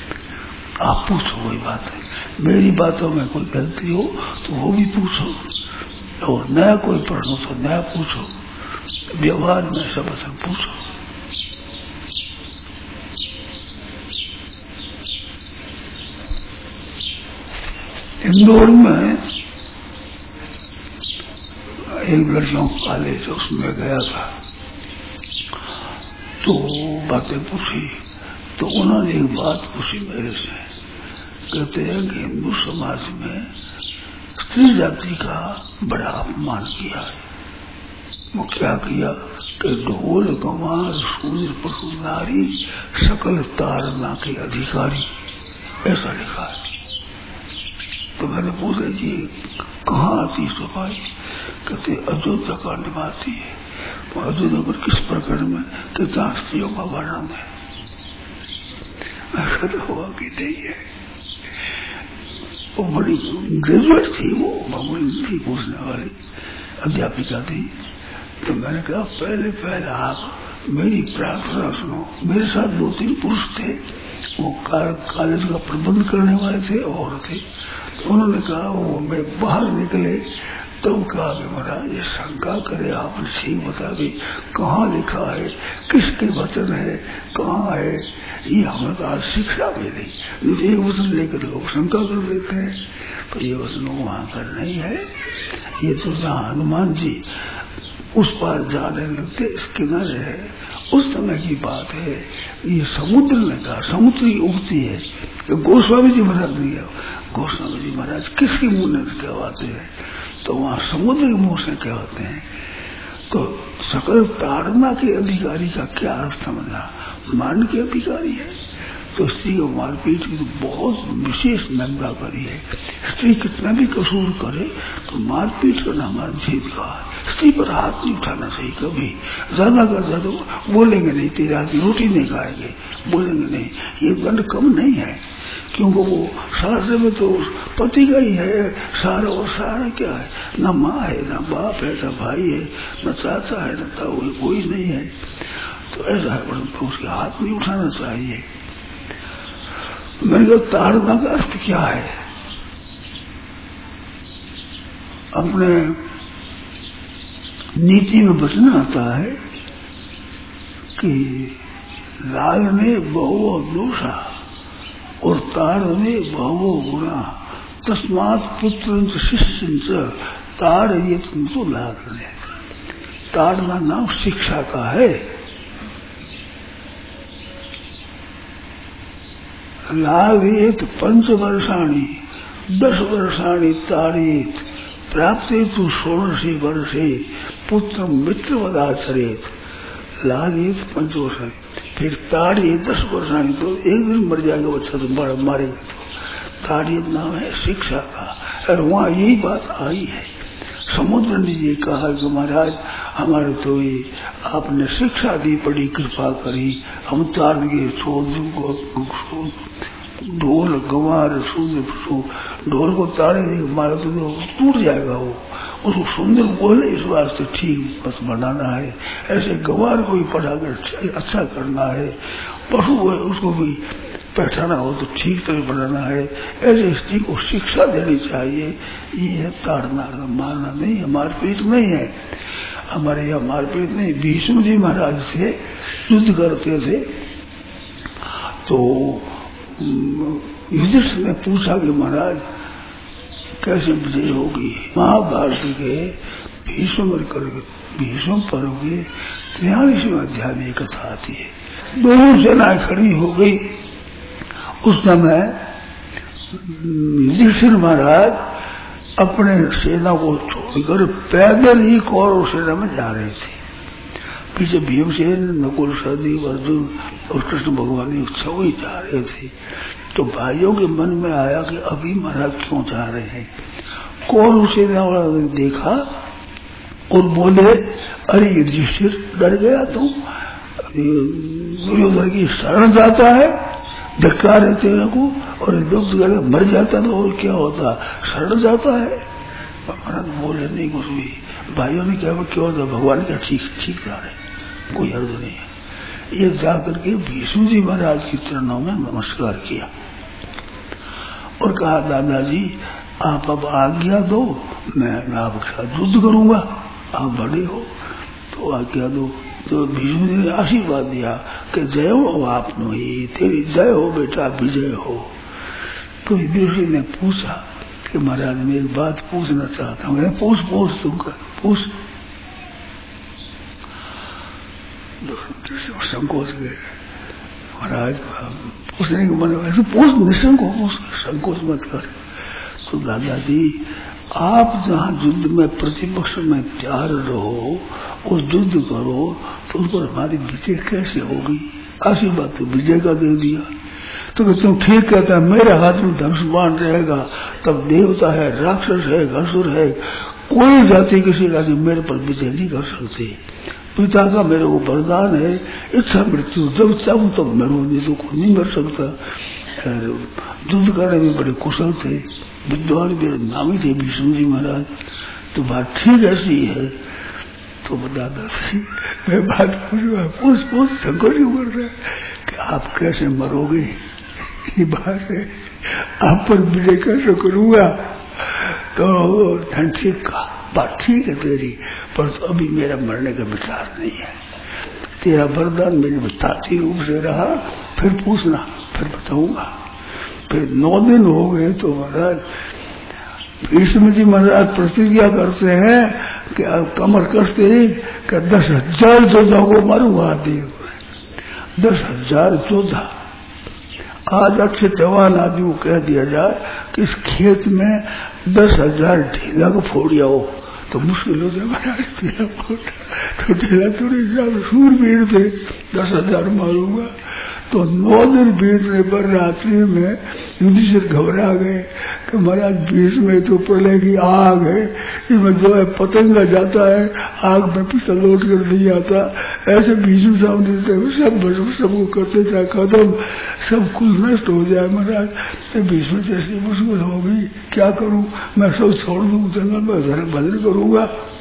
आप पूछो कोई बात है, मेरी बातों में कोई गलती हो तो वो भी पूछो, और नया कोई पढ़ो तो नया पूछो, व्यवहार में सब सब पूछो। इंदौर में एक लड़कियों कॉलेज उसमें गया था, तो बातें पूछी तो उन्होंने एक बात पूछी मेरे से। कहते हैं कि हिंदू समाज में स्त्री जाति का बड़ा अपमान किया है। वो क्या किया कि ढोल गंवार सूर्य पशु नारी सकल तारना के अधिकारी, ऐसा लिखा है। तो मैंने पूछा जी कहाँ आती सफाई? कहते अयोध्या कांड में आती है। तो अयोध्या पर किस प्रकार में कितना स्त्रियों का वर्णन है? ऐसा हुआ कि नहीं है। वो बड़ी ग्रेजुएट थी, वो बड़ी पूछने वाली अध्यापिका थी। तो मैंने कहा पहले पहले आप मेरी प्रार्थना सुनो। मेरे साथ दो तीन पुरुष थे, वो कॉलेज का प्रबंध करने वाले थे और थे। तो उन्होंने कहा वो मैं बाहर निकले तो कहा कि महाराज ये शंका करे, आपने सही बता दी कहाँ लिखा है, किसके वचन है, कहाँ है, ये हमें तो आज शिक्षा मिली। एक वचन लेकर लोग शंका कर देते हैं, तो ये वचन वहां पर नहीं है। ये तो जहाँ हनुमान जी उस पार जाने लगते किनारे है। उस समय की बात है। ये समुद्र ने कहा, समुद्र की उगती है। गोस्वामी जी महाराज नहीं है, गोस्वामी जी महाराज किसके मुंह ने कहवाते हैं? तो वहां समुद्र के मुंह से कहवाते हैं। तो सकल ताड़ना के अधिकारी का क्या अर्थ समझना? मान के अधिकारी है तो स्त्री को मारपीट की तो बहुत विशेष निंदा करी है। स्त्री कितना भी कसूर करे तो मारपीट करना हमारा निषेध का है। स्त्री पर हाथ नहीं उठाना चाहिए कभी। ज्यादा कर ज्यादा बोलेंगे नहीं, तेरी हाथ की रोटी नहीं खाएंगे, बोलेंगे नहीं, ये दंड कम नहीं है। क्योंकि वो शास्त्र में तो पति का ही है सारा, और सारा क्या है? न माँ है, न बाप है, न भाई है, न चाचा है, न ताऊ है, कोई नहीं है। तो ऐसा है, परंतु उसके हाथ नहीं उठाना चाहिए। मैंने कहा ताड़ना का अर्थ क्या है? अपने नीति में बचना आता है कि लाल ने बहु दोषा और ताड़ ने बहु गुणा, तस्मात पुत्र शिष्य ताड़ ये तो लाल ने। ताड़ना नाम शिक्षा का है। लाभेत पंच वर्षाणी दस वर्षाणी ताड़ेत प्राप्ते तु षोडशी वर्षे पुत्र मित्र वदाचरेत। लाभेत पंच वर्षाणी, फिर ताड़िए दस वर्षाणी, तो एक दिन मर जाएगा बच्चा तो मारेगा। तो ताड़िए नाम है शिक्षा का। और वहाँ यही बात आई है। समुद्र ने ये कहा कि महाराज हमारे तो ये आपने शिक्षा दी, बड़ी कृपा करी, हम ताड़ गए, छोड़ दो ढोल गंवार ढोल को ताड़े नहीं मारा तो टूट जाएगा। वो उसको सुंदर बोले इस बात से ठीक बस बनाना है। ऐसे गंवार को भी पढ़ाकर अच्छा करना है। पशु है उसको भी बैठाना हो तो ठीक तरह बनाना है। ऐसे स्त्री को शिक्षा देनी चाहिए। ये है ताड़ना, मारना नहीं, मारपीट नहीं है। हमारे यहाँ मारपीट नहीं। भीष्म जी महाराज से युद्ध करते थे तो युधिष्ठिर ने पूछा कि महाराज कैसे विजय होगी? महाभारत के भीष्म भीष्म पर्व के तिरालीसवें अध्याय में कथा आती है। दोनों सेनाएं खड़ी हो गई। उस समय युधिष्ठिर महाराज अपने सेना को छोड़कर पैदल ही कौरव सेना में जा रहे थे। पीछे भीमसेन, नकुल, सहदेव, अर्जुन और कृष्ण भगवान ने सब ही जा रहे थे। तो भाइयों के मन में आया कि अभी महाराज क्यों जा रहे हैं? कौरव सेना वाला ने देखा और बोले, अरे युधिष्ठिर डर गया तुम? दुर्योधन की शरण जाता है, धक्का रहे तेरे को, और दुख मर जाता तो और क्या होता? शरण जाता है। महाराज बोले नहीं कुछ भी। भाइयों ने क्या क्यों होता? भगवान क्या ठीक ठीक जा रहे, कोई अर्थ नहीं है। ये जाकर के भीष्म जी महाराज की चरणों में नमस्कार किया और कहा, दादाजी आप अब आज्ञा दो, मैं आपके साथ युद्ध करूंगा। आप बड़े हो तो आज्ञा दो। तो भीष्म जी ने आशीर्वाद दिया कि जय हो आपनो ही, तेरी जय हो बेटा, विजय हो। तो युधिष्ठिर ने पूछा कि महाराज मैं एक बात पूछना चाहता हूँ। पूछ पूछ तुम कर पूछ। संकोच गए महाराज, पूछने के मन ऐसे पूछ, निसंकोच, संकोच मत कर। तो दादाजी आप जहाँ युद्ध में प्रतिपक्ष में तैयार रहो और युद्ध करो तो उस पर हमारी विजय कैसे होगी? आशीर्वाद तो विजय का दे दिया। तो तुम ठीक कहता है, मेरे हाथ में धनुष बाण रहेगा, तब देवता है, राक्षस है, असुर है, कोई जाति किसी का मेरे पर विजय नहीं कर सकते। पिता का मेरे को वरदान है, इच्छा मृत्यु जब चाहूं तब मरूं, नहीं तो कोई नहीं मर सकता। युद्ध करने में बड़े कुशल थे, विद्वान भी नामी थे भीष्म जी महाराज। तो बात ठीक ऐसी है। तो दादाजी मैं बात पूछूंगा, पूछ पूछ संकोच क्यों कर रहा है कि आप कैसे मरोगे? ये बात है, आप पर विजय कैसे करूंगा? तो ठीक का बात ठीक है तेरी, पर तो अभी मेरा मरने का विचार नहीं है। तेरा वरदान मेरे बताती रूप से रहा, फिर पूछना, फिर बताऊंगा। फिर नौ दिन हो गए तो महाराज भीष्म जी महाराज प्रतिज्ञा करते हैं कि कमर कसते ही कि दस हजार योद्धा को मारूंगा देव, दस हजार योद्धा। आज अच्छे जवान आदमी को कह दिया जाए कि इस खेत में दस हजार ढीला को फोड़िया हो तो मुश्किल हो जाए, तो ढीला थोड़ी सूरवीर थे, दस हजार मारूंगा। तो नौ दिन बीतने पर रात्रि में युधिष्ठिर घबरा गए कि महाराज बीच में तो प्रलय की आग है, इसमें जो है पतंगा जाता है आग में पिछला लौट कर नहीं आता, ऐसे बीच में सामने सब सबको करते थे खत्म, सब कुल नष्ट हो जाए महाराज। बीच में जैसी मुश्किल होगी, क्या करूं, मैं सब छोड़ दूं, जंगल में घर भजन करूंगा।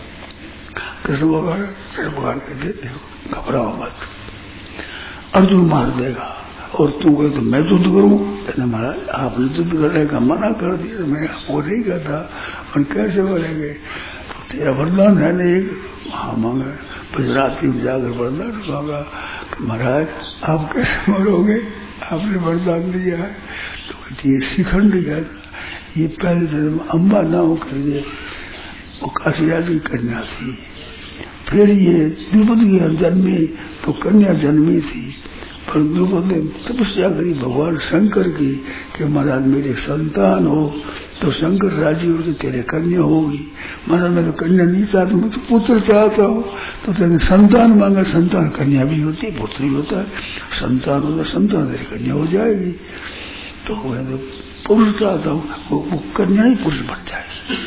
कृष्ण भगवान कृष्ण भगवान कहते घबराओ मत, अर्जुन मार देगा और तू कहे तो मैं युद्ध करूं। कहते महाराज आपने युद्ध करने का मना कर दिया, मैं आपको नहीं कहता, और कैसे बोलेंगे, तो तेरा वरदान है नहीं, हाँ मांगा। फिर रात्रि में जाकर वरदान मांगा कि महाराज आप कैसे मरोगे, आपने वरदान दिया है। तो कहती है शिखंड है, ये पहले जन्म अम्बा नाम करिए, वो काशी राज की कन्या थी। फिर ये द्रौपदी जन्मी तो कन्या जन्मी थी, पर द्रौपदी ने तपस्या करी भगवान शंकर की कि महाराज मेरे संतान हो, तो शंकर राजी हो कि तेरे कन्या होगी। महाराज मैं तो कन्या नहीं चाहता, मैं तो पुत्र चाहता हूँ। तो तेरे संतान मांगा, संतान कन्या भी होती है पुत्र भी होता है, संतान होता संतान तेरी कन्या हो जाएगी। तो मैं तो पुरुष चाहता हूँ, वो कन्या ही पुरुष बन जाएगी।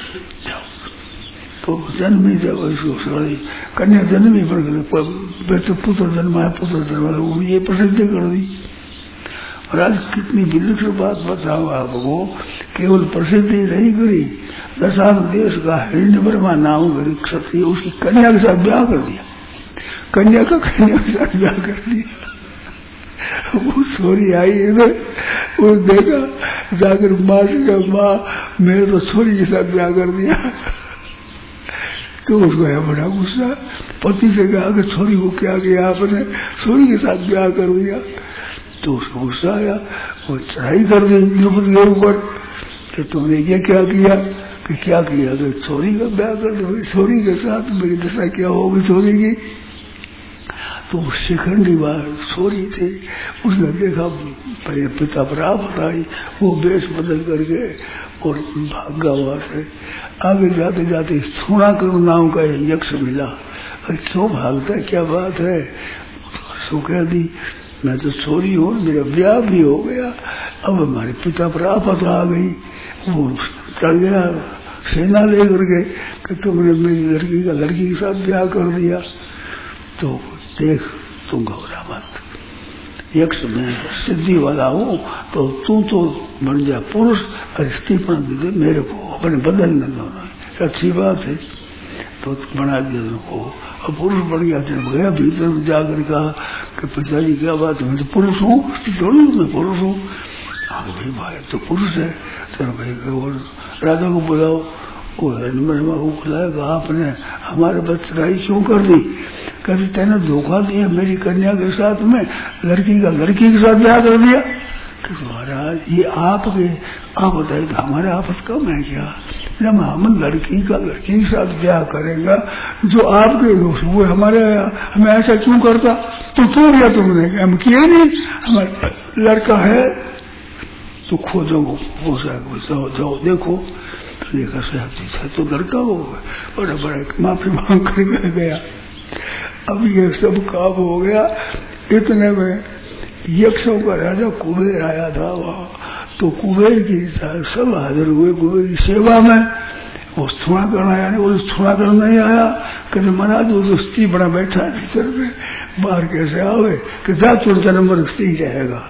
तो जन्मी जब इसको कन्या जन्मी पड़ गए, तो पुत्र जन्मा है पुत्र जन्मा, ये प्रसिद्ध कर दी। और आज कितनी विलक्षण बात बताओ आपको, केवल प्रसिद्धि नहीं करी, दशान देश का हिरण्य वर्मा नाम करी क्षत्रिय, उसकी कन्या के साथ ब्याह कर दिया, कन्या का कन्या के साथ ब्याह कर दिया। वो छोरी आई इधर, वो देखा जाकर माँ से कहा माँ मेरे तो छोरी के साथ ब्याह कर दिया। तो उसको है बड़ा गुस्सा, पति से कहा कि छोरी को क्या किया आपने, छोरी के साथ ब्याह कर दिया। तो उसको गुस्सा आया, वो चढ़ाई कर दी द्रौपदी के ऊपर कि तुमने ये क्या किया, कि क्या किया, कि छोरी का ब्याह कर दो, छोरी के साथ मेरी दशा क्या होगी छोरी की। तो शिखंडी बार छोरी थी, उसने देखा पहले पिता पर आफत आई, वो वेश बदल करके और भागा वहां से। आगे जाते जाते सुनाकर नाम का यक्ष मिला, अरे क्यों भागता है, क्या बात है। तो कह दी मैं तो छोरी हूँ, मेरा ब्याह भी हो गया, अब हमारे पिता पर आफत आ गई। वो चढ़ गया सेना लेकर के कि तुमने मेरी लड़की का लड़की के साथ ब्याह कर दिया। तो देख तुम घबरा मत, यक्ष में सिद्धि वाला हूँ, तो तू तो बन जा पुरुष और स्त्री बना दे मेरे को, अपने बदलने दोनों अच्छी बात है। तो बना दिया उनको और पुरुष बढ़ गया। जब गया भीतर में जाकर कहा कि पिताजी क्या बात है, मैं तो पुरुष हूँ, थोड़ी मैं पुरुष हूँ। आगे भाई भाई तो पुरुष है। चलो भाई राजा को बुलाओ, वो हिरण्यवर्मा को बुलाया, आपने हमारे बच्चराई क्यों कर दी। कभी तेने धोखा दिया मेरी कन्या के साथ में, लड़की का लड़की के साथ ब्याह कर दिया। कि महाराज ये आपके आप बताइए हमारे आपस कम है क्या, जब हम लड़की का लड़की के साथ ब्याह करेगा जो आपके दोस्त वो हमारे हमें ऐसा क्यों करता। तो क्यों किया तुमने, हम किए नहीं, हमारा लड़का है तो खोजो हो जाओ जाओ देखो। तो देखा सहब तो लड़का हो बड़ा बड़ा माफी मांग कर गया। अब ये सब काम हो गया। इतने में यक्षों का राजा कुबेर आया था वहां, तो कुबेर की सब हाजिर हुए कुबेर की सेवा में। वो सुना करना आया नहीं, वो सुना करना नहीं आया, कहते महाराज वो दोस्ती बड़ा बैठा है भीतर में, बाहर कैसे आवे कि जा चुड़ता नंबर स्त्री रहेगा।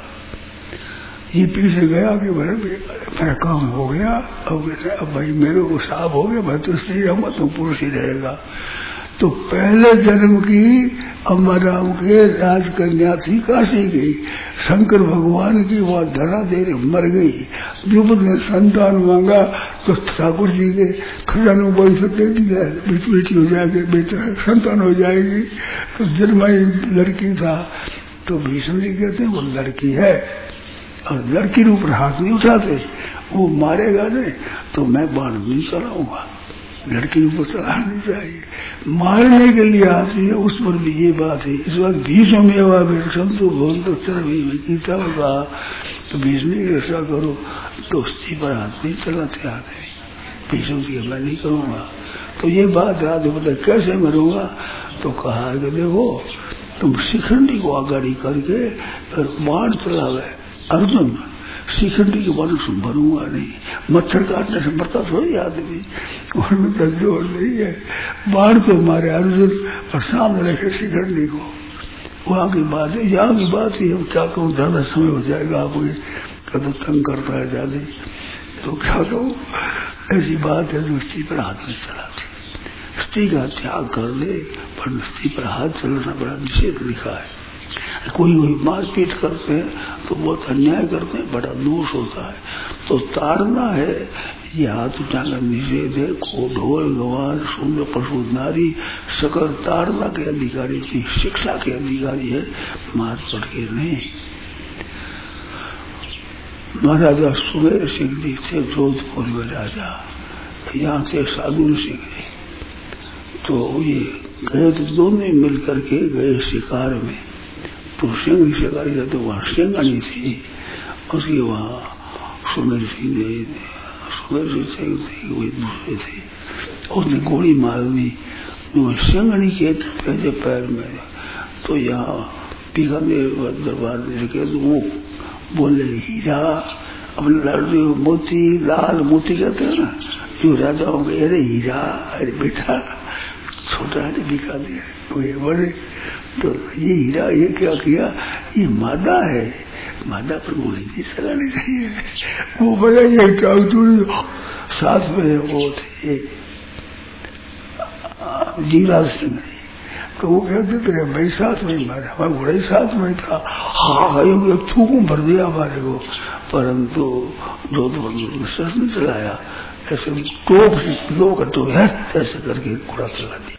ये पीछे गया कि भाई मेरा काम हो गया, अब अब भाई मेरे को साफ हो गया, मैं तो स्त्री रहूंगा तो पुरुष ही रहेगा। तो पहले जन्म की अम्बाराम के राजकन्या थी काशी की, शंकर भगवान की वह धरा देर मर गई। द्रुपद ने संतान मांगा तो ठाकुर जी के खजानों बड़ी से दे दिया, बेटी हो जाएगी, बेटा संतान हो जाएगी। तो जन्माई लड़की था, तो भीष्म जी कहते हैं वो लड़की है और लड़की के ऊपर हाथ नहीं उठाते, वो मारेगा नहीं तो मैं बाण नहीं चलाऊंगा। लड़की को चलानी चाहिए, मारने के लिए आती है, उस पर भी ये बात है। इस वक्त भीष्म में संतु भवंत सर्वे में गीता होगा तो भीष्म की रक्षा करो, दोस्ती पर हाथ नहीं चलाते आते, भीष्म की मैं नहीं करूंगा। तो ये बात याद है, कैसे मरूंगा? तो कहा कि देखो तुम शिखंडी को आगाड़ी करके बाण चलावे। अर्जुन शिखंडी के बाण से भरूंगा नहीं, मच्छर काटने से मरता थोड़ी आदमी, उनमें तो जोर नहीं है। बाण तो मारे अर्जुन और सामने रखे शिखंडी को। वहां की बात है, यहाँ की बात है। हम क्या कहूँ, ज्यादा समय हो जाएगा, आपको कदम तंग करता है ज्यादा, तो क्या कहूँ, ऐसी बात है। जो स्त्री पर हाथ नहीं चलाती, स्त्री का त्याग कर ले, पर स्त्री पर हाथ चलाना बड़ा निषेध लिखा है। कोई कोई मारपीट करते हैं तो बहुत अन्याय करते हैं, बड़ा दोष होता है। तो ताड़ना है, ये हाथ उठाना निषेध है। को ढोल गवार सुंदर पशु नारी सकल ताड़ना के अधिकारी की शिक्षा के अधिकारी है, मार पड़ के नहीं। महाराजा सुबेर सिंह जी थे जोधपुर में राजा, यहाँ से साधु सिंह जी, तो ये गए तो दोनों मिल करके गए शिकार में। तो सिंह शिकारी था, तो वहाँ सिंगनी थी, उसकी वहाँ सुमेर सिंह गए थे, सुमेर सिंह थे, वही दूसरे थे, उसने गोली मार दी सिंगनी के पहले पैर में। तो यहाँ बीकानेर दरबार में के तो वो बोले हीरा, अपने लड़के मोती, लाल मोती कहते हैं ना, जो राजाओं के, अरे हीरा, अरे बेटा छोटा है बीकानेर, तो ये बड़े, तो ये हीरा ये क्या किया, ये मादा है, मादा पर गोली नहीं चलानी चाहिए। वो बड़ा ये टाउटूरी साथ में वो थे जीरा सिंह, तो वो कहते थे भाई साथ में ही मारा, हमारा घोड़ा ही साथ में था। हाँ थूकू भर दिया हमारे को, परंतु जोधपुर में शस्त्र चलाया, ऐसे टोप से दो का तो ऐसे करके घोड़ा चला दिया।